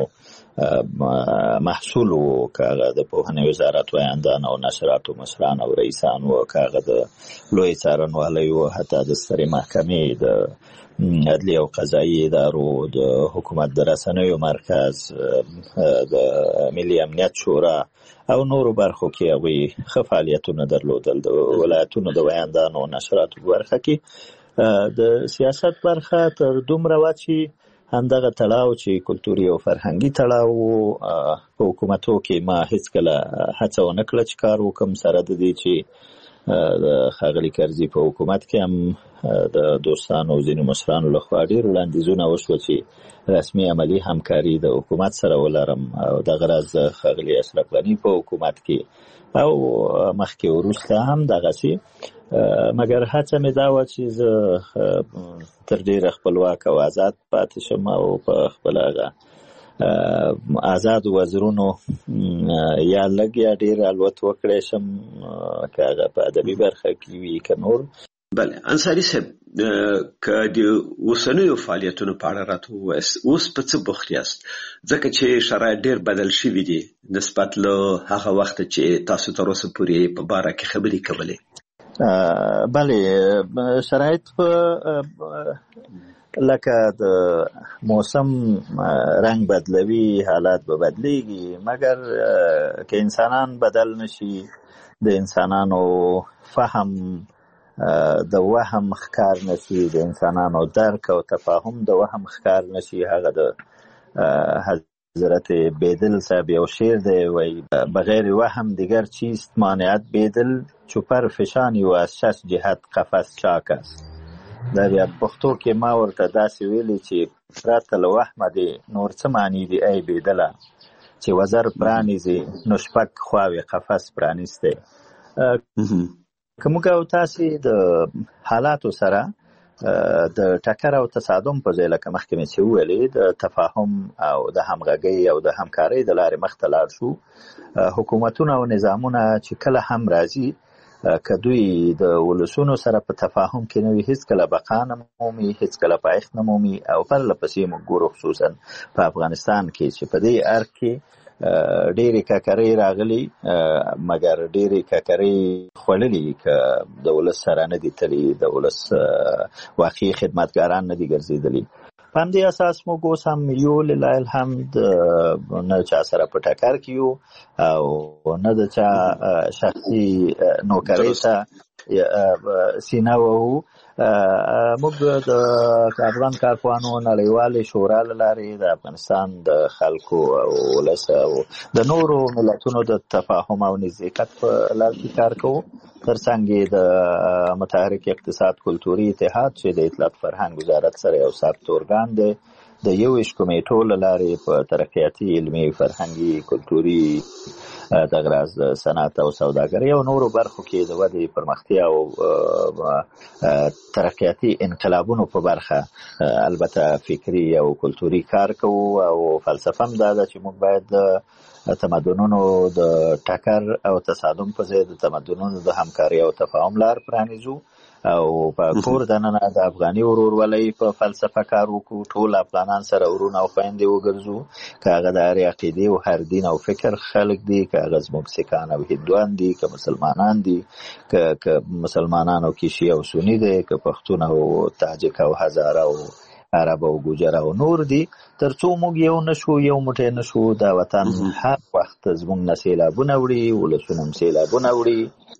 محصول و، که هغه د پوهنې وزارت ویاندان او نشراتو مشران او رئیسان و، که هغه د لوی څارنوالۍ و، حتی د سترې محکمې، د عدلي او قضایي ادارو، د حکومت د رسنیو مرکز، د ملي امنیت شورا او نورو برخو کې هغوی ښه فعالیتونه درلودل. د ولایتونو د ویاندانو او نشراتو په برخه کې د سیاست برخه تر دومره وه چې همدغه تړاو چې کلتوري او فرهنګي تړاو په حکومتو کې ما هیڅکله هڅه ونه کړه چې کار وکړم، سره د دې چې د ښاغلي کرزي په حکومت کې هم د دوستانو او ځینو مشرانو لخوا ډېر وړاندیزونه وشوه چې رسمي عملي همکاري د حکومت سره ولرم او دغه راز ښاغلي اشرف غني په حکومت کې او مخکې وروسته هم دغسې، مګر هڅه مې دا وه چې زه تر ډېره خپلواک او آزاد پاتې شم او په خپل هغه آزاد وزرونو یا لږ یا ډېر الوت وکړی شم، که هغه په ادبي برخه کې وي که نور. بله انصاري صاحب، که د اوسنیو فعالیتونو په اړه راته ووایاست، اوس په څه بوخت یاست؟ ځکه چې شرایط ډېر بدل شوي دي نسبت له هغه وخته چې تاسو تر اوسه پورې په باره کې خبرې کولې. بله، شرایط په لکه د موسم رنگ بدلوي، حالات به بدلیږي، مګر که انسانان بدل نشي، د انسانانو فهم د وهم ښکار نشي، د انسانانو درک او تفاهم د وهم ښکار نشي، هغه د حضرت بیدل صاحب یو شعر دی، وای بغیر وهم دیگر چیست مانعت بیدل، چو پر فشانی و از شش جهت قفس چاک است. دا بیا پښتو کې ما ورته داسې ویلي چې پرته له وهمه دی نور څه معنی دی ای بیدله، چې وزر پرانیزي نو شپږ خواوې قفس پرانیستی. که موږ او تاسې د حالاتو سره د ټکر او تصادم په ځای لکه مخکې مې چې وویلې د تفاهم او د همغږۍ او د همکارۍ د لارې مخته لاړ شو، حکومتونه او نظامونه چې کله هم راځي که دوی د ولسونو سره په تفاهم کې نه وي، هیڅ کله بقا نه مومي، هیڅ کله پایښت نه مومي. او پرله پسې موږ ګورو خصوصا په افغانستان کې چې په دې ارګ کې ډېرې ککرۍ راغلي، مګر ډېرې ککرۍ خوړلي که د ولس سره نه دي تللي، د ولس واقعي خدمتګاران نه دي ګرځېدلي. په همدې اساس موږ اوس هم یو لله الحمد نه چا سره په ټکر کې یو او نه د چا شخصي نوکرۍ ته سینه وهو. موږ د افغان کارپوهانو نړیوالې شورا له لارې د افغانستان د خلکو او ولس او د نورو ملتونو د تفاهم او نزدېکت په لار کې کار کوو. ترڅنګ یې د متحرک اقتصاد کلتوري اتحاد چې د اطلاعات فرهنګ وزارت سره یو ثابت ارګان دی، د 21 کمیټو له لارې په ترقیاتي، علمي، فرهنګي، کلتوري، دغه راز د صنعت او سوداګرۍ او نورو برخو کې د ودې، پرمختیا او ترقیاتي انقلابونو په برخه البته فکري او کلتوري کار کوو. او فلسفه هم دا ده چې موږ باید تمدنونو د ټکر او تصادم په ځای د تمدنونو د همکارۍ او تفاهم لار پرانیزو او په کور دننه د افغاني ورورولۍ په فلسفه کار وکړو، ټول افغانان سره ورونه او خویندې وګرځو، که هغه د هرې عقیدې او هر دین او فکر خلک دي، که هغه زموږ سیکان او هندوان دي، که مسلمانان دي، که مسلمانان او کې شیعه او سني دي، که پښتون او تاجک او هزاره او عرب او ګوجر او نور دي. ترڅو موږ یو نشو، یو موټی نشو، دا وطن هر وخت زموږ نه سیلابونه وړي، ولسونه هم سیلابونه وړي،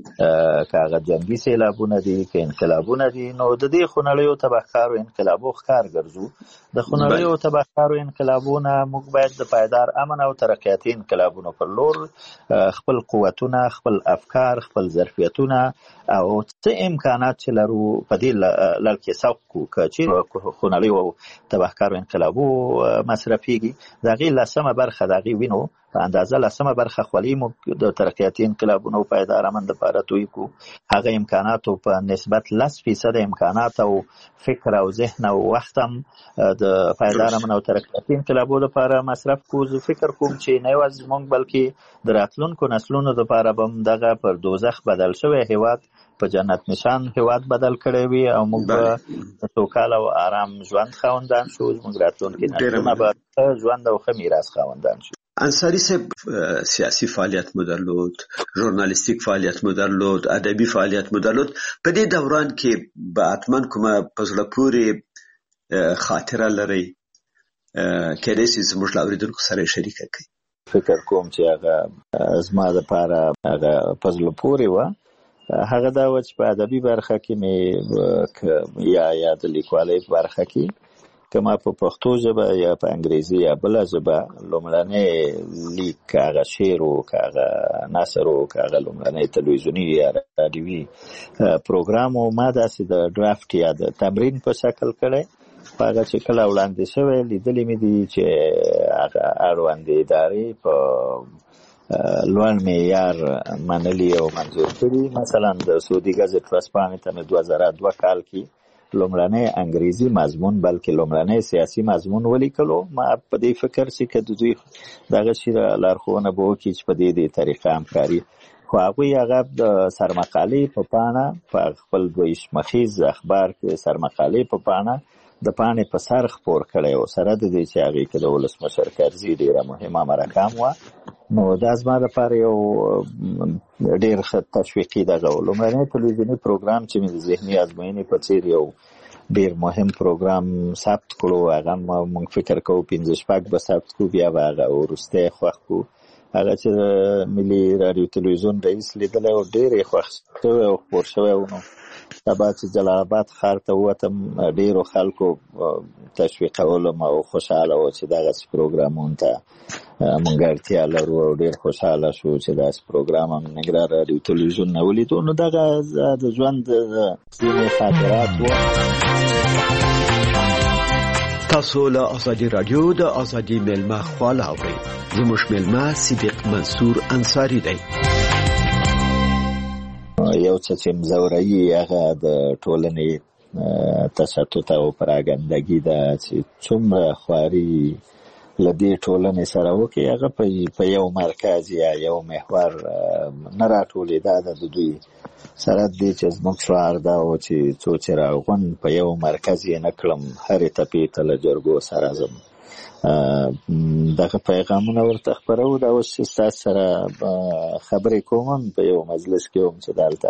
که هغه جنګي سیلابونه دي، که انقلابونه دي. نو د دې خونړیو تبهکارو انقلابو ښکار ګرځو. د خونړیو تبهکارو انقلابونه موږ باید د پایدار امن او ترقیاتي انقلابونو پر لور خپل قوتونه، خپل افکار، خپل ظرفیتونه او څه امکانات چې لرو په دې لړ کې سوق کړو. که چېرې خونړیو تبهکارو انقلابو مصرفېږي، د هغې لسمه برخه د هغې وینو په اندازه لسمه برخه خولۍ موږ د ترقیاتي انقلابونو پایدار امن دپاره توی کړو. هغه امکاناتو په نسبت 10% امکانات او فکر او ذهن او وخت هم د پایدار امن او ترقیاتي انقلابو لپاره مصرف کړو. زه فکر کوم چې نه یوازې موږ بلکې د راتلونکو نسلونو دپاره به هم دغه پر دوزخ بدل شوی هېواد په جنت نشان هېواد بدل کړی وي او موږ به د سوکاله او آرام ژوند خاوندان شو. زموږ راتلونکي نسلونه به ښه ژوند او ښه میراث خاوندان شو. انصاري صاحب سیاسي فعالیت مو درلود، ژورنالیستیک فعالیت مو درلود، ادبي فعالیت مو درلود. په دې دوران کې به حتما کومه په زړه پورې خاطره لرئ، کېدای شي زموږ له اورېدونکو سره یې شریکه کړئ. فکر کوم چې هغه زما دپاره هغه په زړه پورې وه. هغه دا وه چې په ادبي برخه کې مې یا د لیکوالۍ په برخه کې که ما په پښتو ژبه یا په انګریزي یا بله ژبه لومړنی لیک، که هغه شعر و، که هغه نثر و، که هغه لومړنی تلویزیوني یا راډیوي پروګرام و، ما داسې د ډرافټ یا د تمرین په شکل کړی. په هغه چې کله وړاندې شوی لیدلې مې دي چې هغه اړوندې ادارې په لوړ معیار منلي او منظور کړي. مثلا د سعودي ګزټ ورځپاڼې ته مې 2002 کال کې لومړنی انګریزي مضمون بلکې لومړنی سیاسي مضمون ولیکلو. ما په دې فکر چې که د دوی دغه شي لارښوونه به وکړي چې په دې طریقه همکاري، خو هغوی هغه د سرمقالې په پاڼه په خپل 22 مخیز اخبار کې سرمقالې په پاڼه د پاڼې په سر خپور کړی و، سره د دې چې هغې کې د ولسمشر کرزي ډېره مهمه مرکه هم وه. نو دا زما لپاره یو ډېر ښه تشویقي دغه و. لومړنی تلویزیوني پروګرام چې مې د ذهني ازموینې په څېر یو ډیر مهم پروګرام ثبت کړو. هغه موږ فکر کوو 15 به ثبت کړو، بیا به هغه ورسته خوښ کړو. هغه چې ملي رادیو تلویزیون رئیس لیدل او ډیر خوښ شو او خبر شو. نو سبا چې جلال آباد ښار ته ووتم، ډیرو خلکو تشویقولم او خوشاله و چې دغه پروګرامونه ته مونږ اړتیا لرو او ډیر خوشاله شو چې داس پروګرام هم نګران رادیو تلویزیون نه ولیدو. نو دغه د ژوند ځینې خاطرات و. تاسو له ازادي رادیو د ازادي ملما خواله اورئ. زموږ ملما صدیق منصور انصاری دی. یو څه چې مزوري هغه د ټولنې تشتت او پراګندګي ده چې څومره خواري لدې ټولنې سره وکي، هغه په یو مرکز یا یو محور نه راټولې. دا د دوی سره دې چې زموږ شعار دا و چې څو چې راغون په یو مرکز یې نکړم، هرې تپې ته له جرګو سره ځم. دغه پیغامونه ورته خپرو. دا اوس چې ستاسو سره خبرې کوم په یو مجلس کې هم چې دلته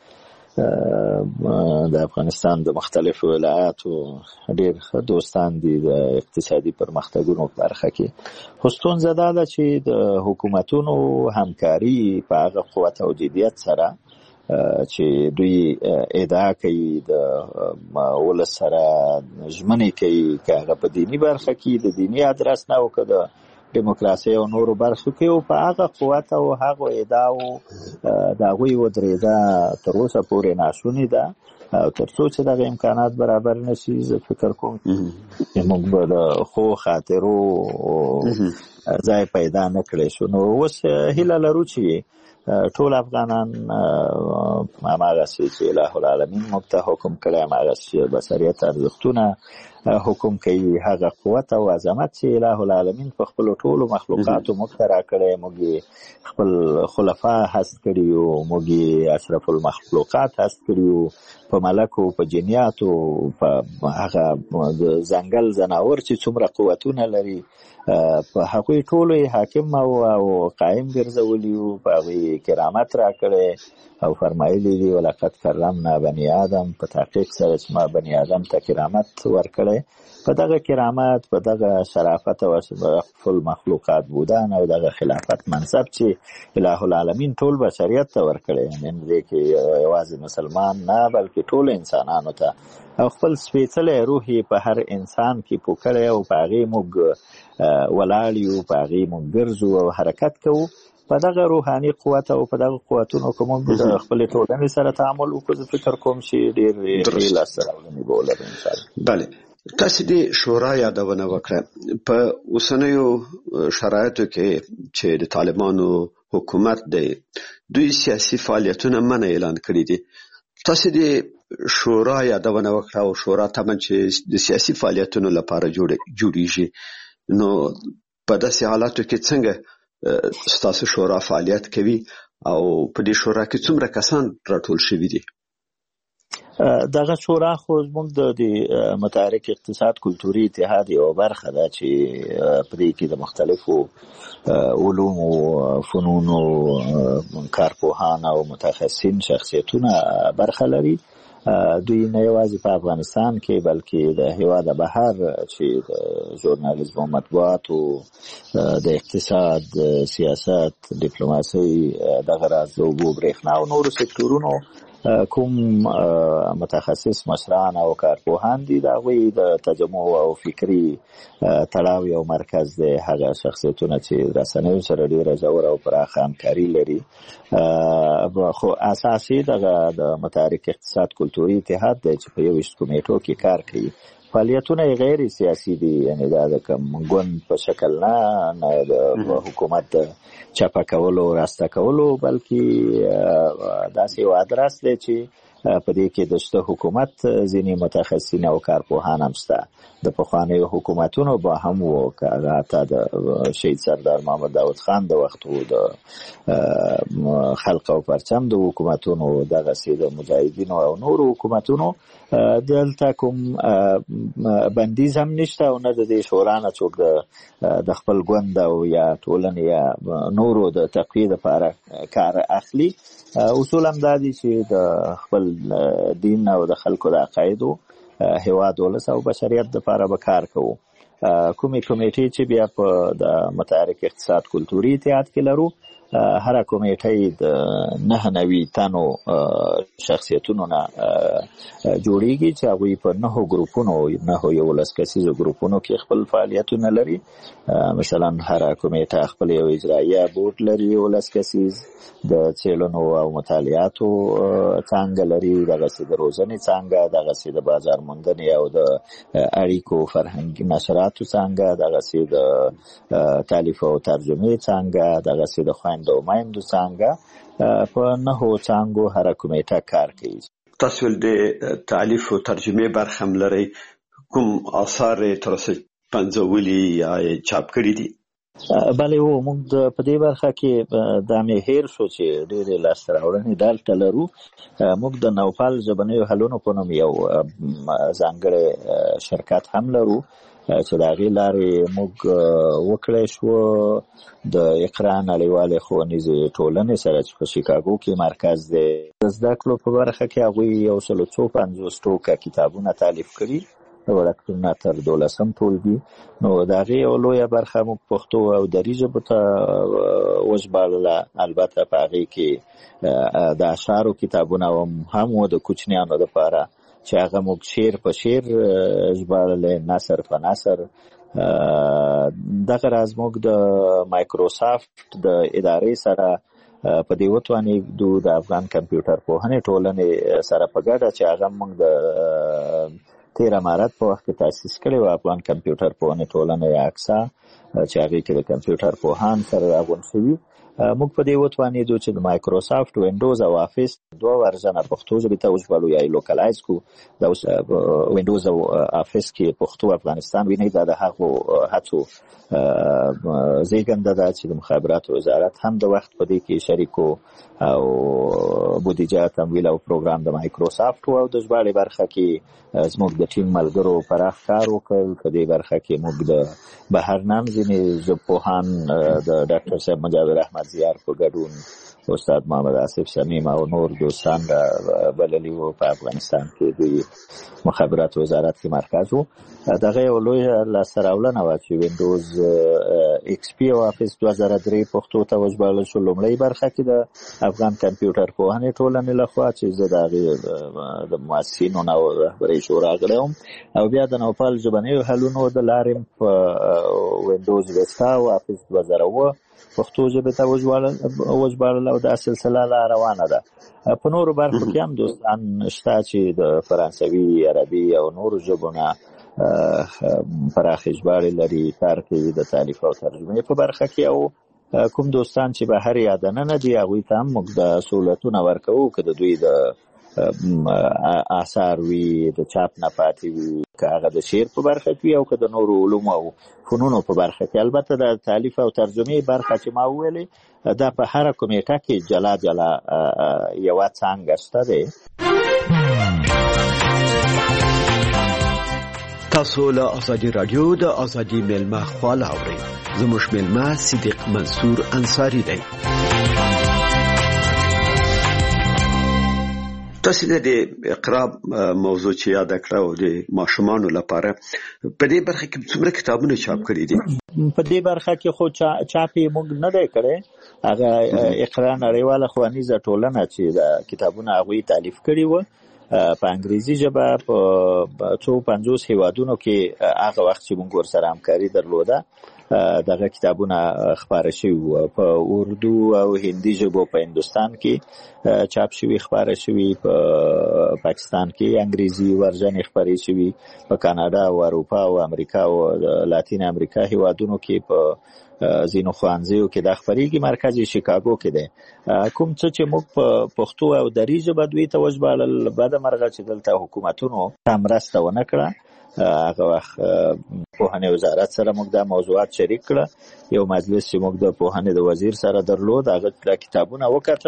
د افغانستان د مختلفو ولایاتو ډېر ښه دوستان دي د اقتصادي پرمختګونو په برخه کې. خو ستونزه دا ده چې د حکومتونو همکاري په هغه قوت او جدیت سره چې دوی ادعا کوي د ولس سره ژمنې کوي، که هغه په دینی برخه کې د دینی ادرس نه او که د دیموکراسي او نورو برخو کې، او په هغه قوت او هغه ادعاو د هغوی ودرېدا تر اوسه پورې ناشونې ده. او تر څو چې دغه امکانات برابر نشي، زه فکر کوم موږ به د ښو خاطرو ځای پیدا نه کړی شو. نو اوس هیله لرو چې ټول افغانان هماغسې چې الہ العالمین موږ ته حکم کړی، هماغسې بشریت ارزښتونه حکم کوي، هغه قوت او عظمت چې الہ العالمین په خپلو ټولو مخلوقاتو موږ ته راکړی. موږ خپل خلفا هست کړي یو، موږ اشرف المخلوقات هست کړي یو، په ملکو، په جنیاتو، په هغه ځنګل ځناور چې څومره قوتونه لري، په هغوی ټولو حاکم او قائم ګرځولي وو، په هغوی کرامت راکړی او فرمایلی دي ولقد کرمنا بني آدم، په تحقیق سره چې ما بني آدم ته کرامت ورکړی. په دغه کرامت، په دغه شرافت او اشرف المخلوقات بودن او دغه خلافت منصب چې الہ العالمین ټول بشریت ته ورکړی، یعنې دې کې یوازې مسلمان نه بلکې ټول انسانانو ته، او خپل سپېڅلی روح په هر انسان کې پوکړی او په هغې موږ ولاړ یو، په هغې موږ ګرځو او حرکت کوو. په دغه روحاني قوت او په دغه قوتونو که موږ د خپلې ټولنې سره تعامل وکړو، زه فکر کوم چې ډېر لاسته راوړنې به ولرو انشاءالله. بله، تاسې د شورا یادونه وکړه. په اوسنیو شرایطو کې چې د طالبانو حکومت دی، دوی سیاسي فعالیتونه منع اعلان کړي دي. تاسې د شورا یادونه وکړه او شورا طبعا چې د سیاسي فعالیتونو لپاره جوړیږي. نو په داسې حالاتو کې څنګه ستاسو شورا فعالیت کوي او په دې شورا کې څومره کسان راټول شوي دي؟ دغه شورا خو زموږ د متحرک اقتصاد کلتوري اتحاد یو برخه ده چې په دې کې د مختلفو علومو، فنونو کارپوهان او متخصصین شخصیتونه برخه لري. دوی نه یوازې په افغانستان کې بلکې د هېواد بهر چې د ژورنالیزم او مطبوعاتو، د اقتصاد، سیاست، ډیپلوماسۍ، دغه راز د اوبو، برېښنا او نورو سکتورونو کوم متخصص مشران او کارپوهان دي، د هغوی د تجمع او فکري تړاو یو مرکز دی. هغه شخصیتونه چې رسنیو سره ډېره ژوره او پراخه همکاري لري. خو اساسي دغه د متحرک اقتصاد کلتوري اتحاد دی چې په 21 کمیټو کې کار کوي. فعالیتونه غیر سیاسي دي، یعنی دا د کوم ګوند په شکل نه د حکومت چپه کولو، راسته کولو، بلکې داسې یو ادرس دی چې په دې کې د شته حکومت ځینې متخصصین او کارپوهان هم شته. د پخوانیو حکومتونو به هم وو، که هغه حتی د شهید سردار محمد داود خان د وخت و، د خلق او پرچم د حکومتونو، دغسې د مجاهدینو او نورو حکومتونو. دلته کوم بندیز هم نشته او نه د دې شورا نه څوک د خپل ګوند او یا ټولنې یا نورو د تقویې لپاره کار اخلي. اصول هم دا دي چې د خپل دین او د خلکو د عقایدو هیواد ولس او بشریت لپاره به کار کوو. کومې کمیټې چې بیا په د متحرک اقتصاد کلتوري اتحاد کې لرو، هر کمیټې د 9 تنو شخصیتونو نه جوړیږي چې هغوی په 9 ګروپونو 11 کسیزو ګروپونو کې خپل فعالیتونه لري. مثلا هر کمیټه خپل یو اجرایه بورډ لري 11 کسیز، د څېړنو او مطالعاتو څانګه لري، دغسې د روزنې څانګه، دغسې د بازار موندنې او د اړیکو فرهنګي نشراتو څانګه، دغسې د تالیف او ترجمې څانګه، دغسې د خویندو او میندو څانګه. په 9 څانګو هر کمیټه کار کوي. تاسو د تالیف او ترجمې برخه هم لرئ، کوم آثار تر اوسه پنځولي یا چاپ کړي دي؟ بله موږ په دې برخه کې د مې هیر شو چې ډېرې لاسته راوړنې دلته لرو. موږ د نوپال ژبنیو حلونو په نوم یو ځانګړی شرکت هم لرو چې د هغې لارې موږ وکړی شو د اقرا نړیوالې ښوونیزې ټولنې سره چې په شیکاګو کې مرکز دی، د زده کړو په برخه کې هغوی 150 کتابونه تالیف کړي، وړکتون نه تر 12م ټولګي. نو د هغې یو لویه برخه موږ پښتو او دري ژبو ته وژباړله. البته په هغې کې د اشعارو کتابونه هم و د کوچنیانو لپاره چې هغه موږ شعر په شعر ژباړلی، نثر په نثر. دغه راز موږ د مایکروسافت د ادارې سره په دې وتوانېدو د افغان کمپیوټر پوهنې ټولنې سره په ګډه چې هغه موږ د 13 مارچ په وخت کې تاسیس کړی و، افغان کمپیوټر پوهنې ټولنه یا اکسا، چې هغې کې د کمپیوټر پوهان سره راغونډ شوي. موږ په دې وتوانېدو چې د مایکروسافت وینډوز او افیس 2 ورژنه پښتو ژبې ته وژباړو یا لوکلایز کو. د وینډوز او افیس کې پښتو افغانستان ویني. دا د هغو هڅو زیږنده ده چې د مخابراتو وزارت هم د وخت په دې کې شریکو او بودیجه تمویل او پروګرام د مایکروسافت او د ژباړې برخه کې زموږ د ټیم ملګرو پراخ کار وکړ. په دې برخه کې موږ د بهرنام ځینې ژبپوهان د ډاکټر صاحب مجاور احمد زیار په ګډون استاد محمد آصف صمیم او نور دوستان بللي وو. په افغانستان کې د مخابراتو وزارت کې مرکز وو. دغه یو لویه لاسته راوړنه وه چې وینډوز ایکس پی او افیس 2003 پښتو ته وژباړل شو. لومړۍ برخه کې د افغان کمپیوټر پوهنې ټولنې لخوا چې زه د هغې د مؤسسینو نه رهبرۍ شورا غړی وم، او بیا د نوپال ژبنیو حلونو د لارې په وینډوز ویستا او افیس 2007 پښتو ژبې ته وژباړل او دا سلسله لا روانه ده. په نورو برخو کې هم دوستان شته چې د فرانسوي، عربي او نورو ژبو نه پراخې ژباړې لري، کار کوي د تالیف او ترجمې په برخه کې. او کوم دوستان چې بهر یا دننه دي هغوی ته هم موږ د سهولتونه ورکوو، که د دوی د آثار وي، د چاپ نه پاتې وي، که هغه د شعر په برخه کې او که د نورو علومو او فنونو په برخه کې. البته د تالیف او ترجمې برخه چې ما وویلې دا په هر کمیټه کې جلا جلا یوه څانګه شته دی. تاسو له ازادي رادیو د ازادي ملما خواله اورئ. زموږ ملما صدیق منصور انصاری دی. تاسو د اقرا موضوع چې یاد کړو د ماشومانو لپاره په دې برخه کې څومره کتابونه چاپ کړي دي؟ په دې برخه کې خو چاپی موږ نه دی کړی. هغه اقرا نړیواله ښوونیزه ټولنه چې د کتابونه هغوی تالیف کړي وو په انګریزي ژبه په 250 هیوادونو کې هغه وخت چې موږ ورسره همکاري درلوده دغه کتابونه خپاره شوي وو. په اردو او هندي ژبو په هندوستان کې چاپ شوي، خپاره شوي. په پاکستان کې انګریزي ورژن خپرې شوي. په کاناډا او اروپا او امریکا او لاتین امریکا هیوادونو کې په ځینو ښوونځیو کې دا خپرېږي. مرکز یې شیکاګو کې دی. کوم څه چې موږ په پښتو او دري ژبه دوی ته وژباړل، بده مرغه چې دلته حکومتونو ته مرسته ونه کړه. هغه وخت پوهنې وزارت سره موږ دا موضوعات شریک کړه. یو مجلس چې موږ د پوهنې د وزیر سره درلود، هغه کتابونه وکته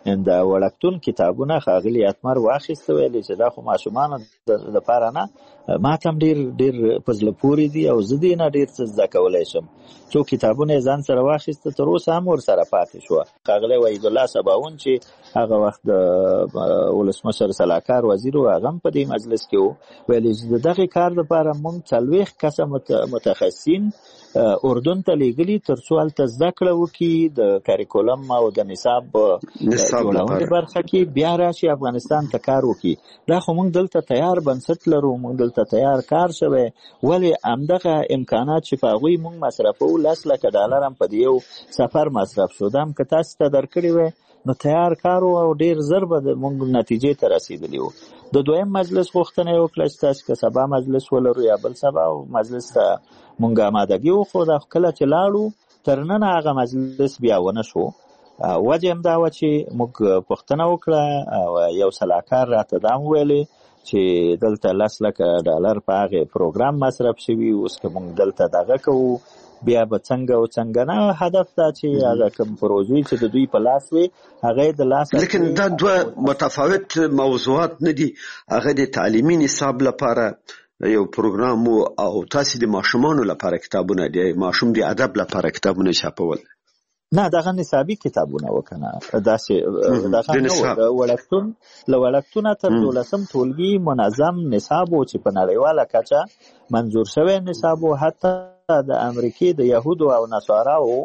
د وړکتون کتابونه ښاغلي اتمر واخیسته، ویلې چې دا خو ماشومانو لپاره نه، ما ته هم ډېر په زړه پورې دي او زه دې نه ډېر څه زده کولی شم. څو کتابونه یې ځان سره واخیسته، تر اوسه هم ورسره پاتې شوه. ښاغلی وحید الله سباون چې هغه وخت د ولسمشر سلاکار وزیر و، هغه هم په دې مجلس کې و، ویلې چې د دغې کار لپاره موږ 40 کسه متخصصین اردن ته لیږلي تر څو هلته زده کړه وکړي د کاریکولم او د نصاب جوړونې برخه کې، بیا راشي افغانستان ته کار وکړي. دا خو موږ دلته تیار بنسټ لرو، موږ دلته تیار کار شوی، ولې همدغه امکانات چې په هغوی موږ مصرفوو $10,00,000 هم په دې یو سفر مصرف شو. دا هم که تاسو ته درکړی وی نو تیار کار او ډېر زر به موږ نتیجې ته رسېدلي وو. د دویم مجلس غوښتنه یې وکړه چې تاسو که سبا مجلس ولرو یا بل سبا مجلس ته مونږ آمادګي وښوده، خو کله چې لاړو تر ننه هغه مجلس بیا ونه شو. وجه هم دا وه چې موږ پوښتنه وکړه او یو سلاکار راته دا هم ویلې چې دلته $10,00,000 په هغې پروګرام مصرف شوي، اوس که موږ دلته دغه کوو بیا به څنګه او څنګه نه. هدف دا چې هغه کوم پروژې چې د دوی په لاس وي هغه د لاس، لیکن دا دوه متفاوت موضوعات نه دي. هغه د تعلیمي نصاب لپاره یو پروګرام او تاسو د ماشومانو لپاره کتابونه دي، ماشوم د ادب لپاره کتابونه چاپول. نه دغه نصابي کتابونه وکنه، داسې دغه وړکتون له وړکتونه تر 12م ټولګي منظم نصاب و چې په نړیواله کچه منظور شوی نصاب و. حتی د امریکې د یهودو او نصاراو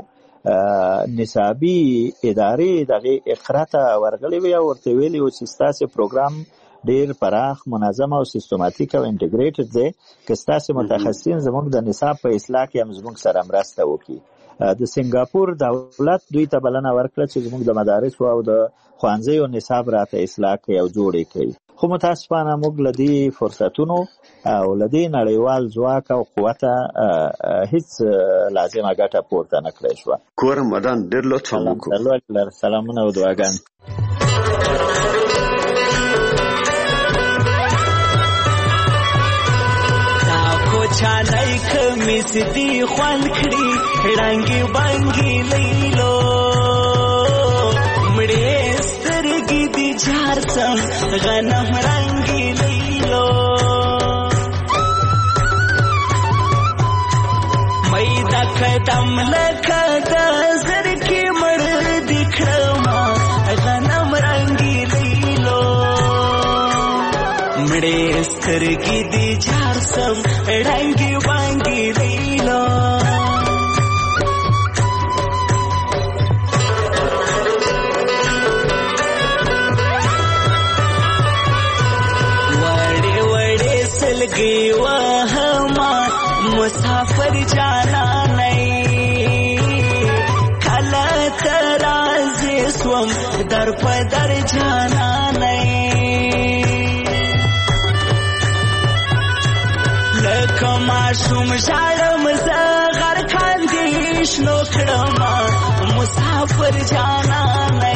نصابي ادارې دغه اقرا ته ورغلې وي او ورته ویلي و چې ستاسو پروګرام ډیر پراخ، منظم او سیستماتیک او انټیګریټډ دی، که ستاسو متخصصین زموږ د نصاب په اصلاح کې هم زموږ سره مرسته وکړي. د سنگاپور دولت دوی ته بلنه ورکړه چې زموږ د مدارسو او د ښوونځیو نصاب راته اصلاح کړي او جوړ یې کړي. خو متاسفانه موږ له دې فرصتونو او له دې نړیوال ځواک او قوته هیڅ لازمه ګټه پورته نه کړی شوه. کور مدان ډېر لطفا وکړو. سلامونه او دعاګانې. چانای کمیس دی خوان کړي رنگي بانګي لیلو مړې سترګې دی جار سم غنم رنگي لیلو مې دا قدم لکه د زر کې مړ دی کړم غنم رنگي لیلو مړې سترګې دی جار سم رنگي بانګي لیلو وړې وړې سلګي وهما مسافر جانا نه کله ترازه سوم در په در جانا نه معشوم شاړم زه غر کاندې شنو کړم مسافر جانا نه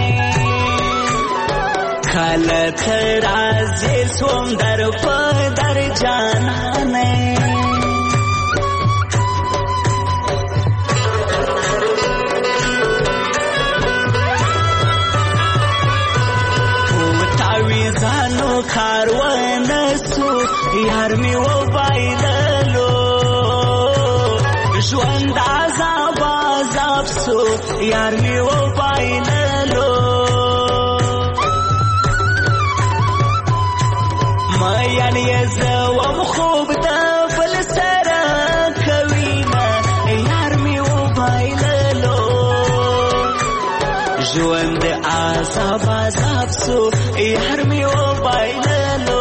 کله ته راځې سوم در په در جانا نه تاوی ځانو کاروان سو یار می و بایللو ژوند عذاب عذاب سو یار می و بایللو ما یعنی زوم خوب د بل سره کوینا یار می و بایللو ژوند عذاب عذاب سو یار می و بایللو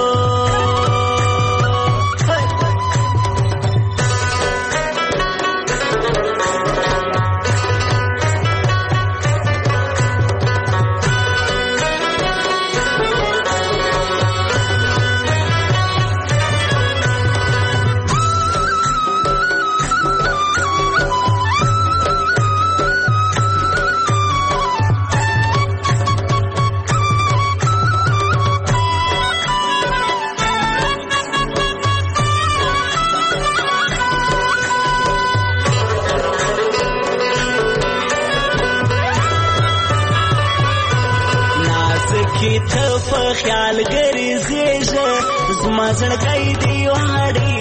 ته په خیال ګرځېږه زما زړګی دی واړې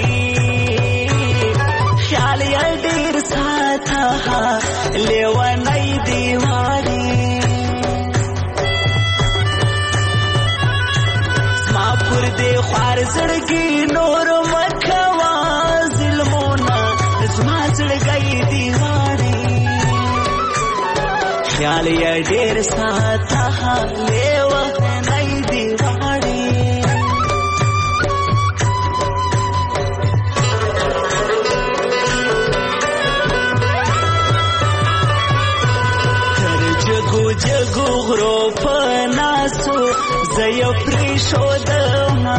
خیال یې ډېر ساته لیونی دی واړې زما پر دې خوار زړګي نور مه کوه ظلمونه زما زړګی دی واړې خیال یې ډېر ساته لیونی دی واړې تر جګو جګو غرو په ناسو زه یې پرېښودمه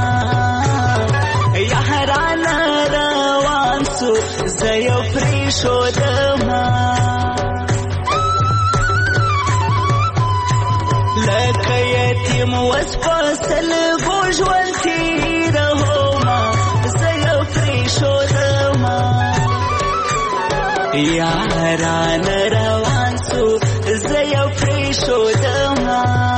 یارانه روان سو زه یې پرېښودمه لکه یتیم اوس په سلګو ژوند تېرومه زه یې پرېښودمه یارانه روان سو زه یې پرېښودمه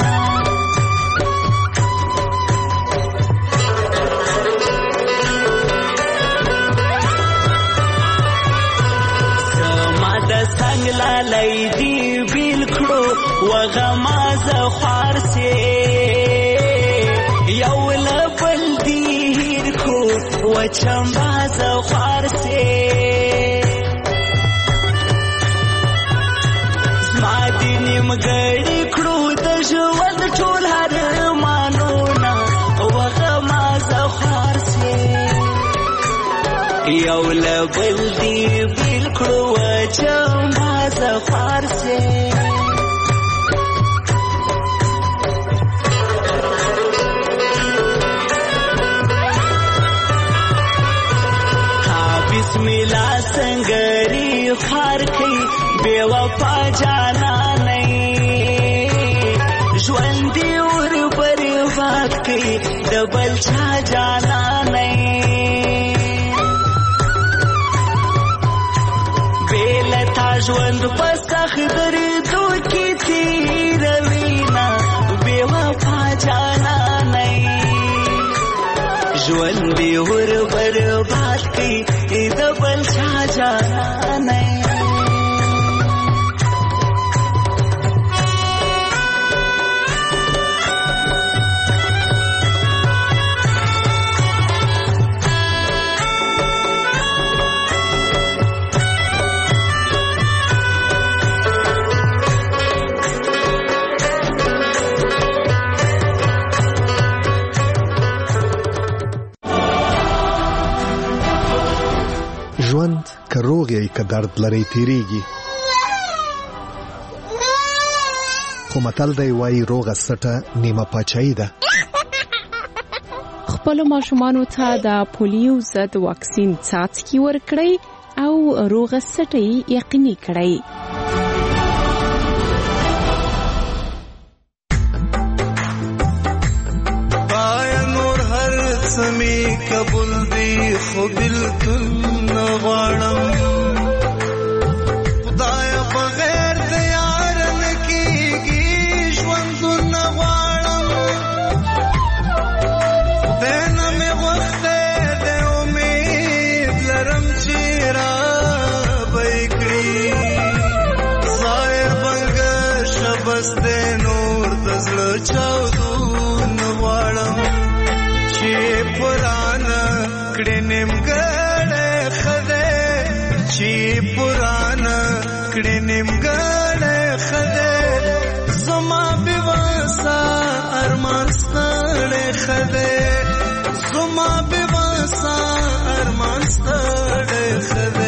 څنګ لالی دی بیل کړو وغما زه خوار سې یو له بل دی هیر کړو وچمبا زه خوار سې زما دې نیمګړي کړو د ژوند ټول ارمانونه وغما زه خوار سې یو له بل دی بیل کړو وچمبا زه خوار سې بسم الله سنگری خوار کئی بے وفا جانا نئی ژوندی ور برباد کئی دبل چا جانا نئی بیلتا ژوند په سخت دردو کې تیروینا بے وفا جانا نئی ژوندی ور برباد کئی دبل چا جانا نئی ژوند که روغ یې که درد لري تیریږي خو متل دی وایي روغه سټه نیمه پاچاهي ده خپلو ماشومانو ته د پولیو ضد واکسین څاڅکي ورکړئ او روغه سټه یې یقیني کړئ سمی قبول دی خو بالکل نغواړم خدای بغیر د یار نکیږي ژوند نغواړم دنه مې وخت د امید لرم چې را بېکړي ظاهر بنګ شبس د نور د زړه چاودو نغواړم पुराना कड़ेनेम गड़े खदे ची पुराना कड़ेनेम गड़े खदे ज़मा बेवासा अरमान स्ताड़े खदे ज़मा बेवासा अरमान स्ताड़े खदे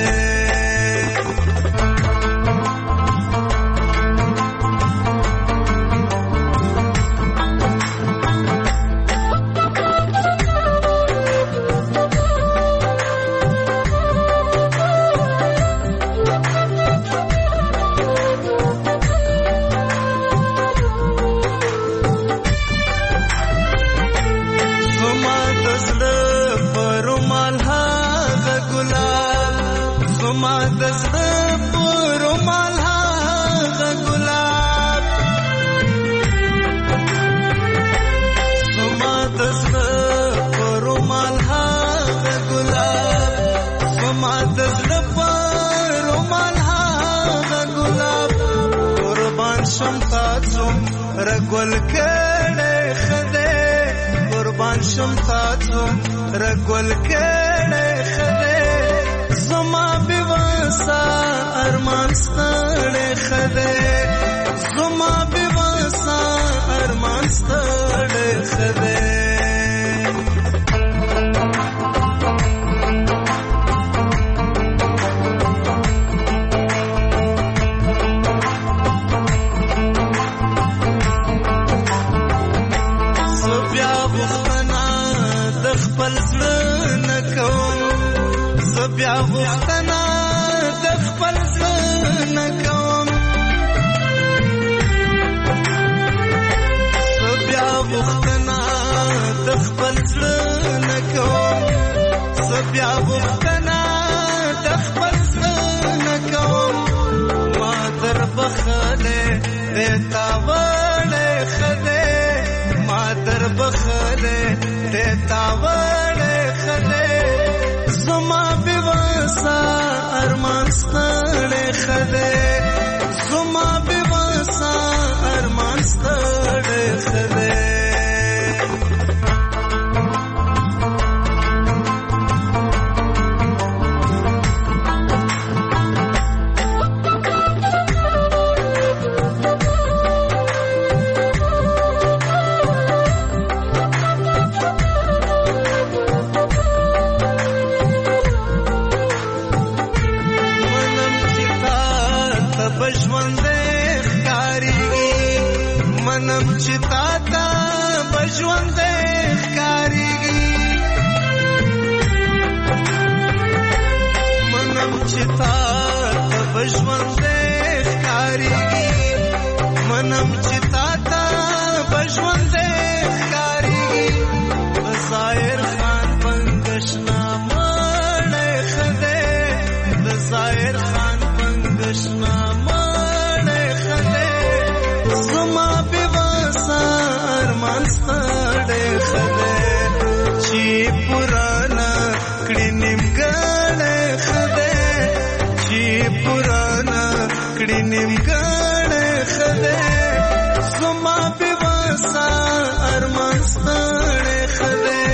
شم تاسو رګول کړه خدای قربان شم تاسو رګول کړه خدای زما بواسا ارمان ستړي خدای زما بواسا ارمان ستړي خدای بیا غوښتنه د خپل ځان کوم بیا غوښتنه د خپل ځان کوم بیا غوښتنه د خپل ځان کوم ما در بخله ته وړه خدای ما در بخله ته وړه خدای زما بواسا ارمان ستړي خدای زما بواسا ارمان ستړي خدای منم چې تا ته بژوند ښکاریږي منم چې تا ته بژوند ښکاریږي منم چې تا ته بژوند ښکاریږي ظاهر خان پنګشنا مړ خدای د ظاهر خان پنګشنا पुराना कड़िनिम गाने खदे जी पुराना कड़िनिम गाने खदे सुमा बेवासा अरमान स्ताने खदे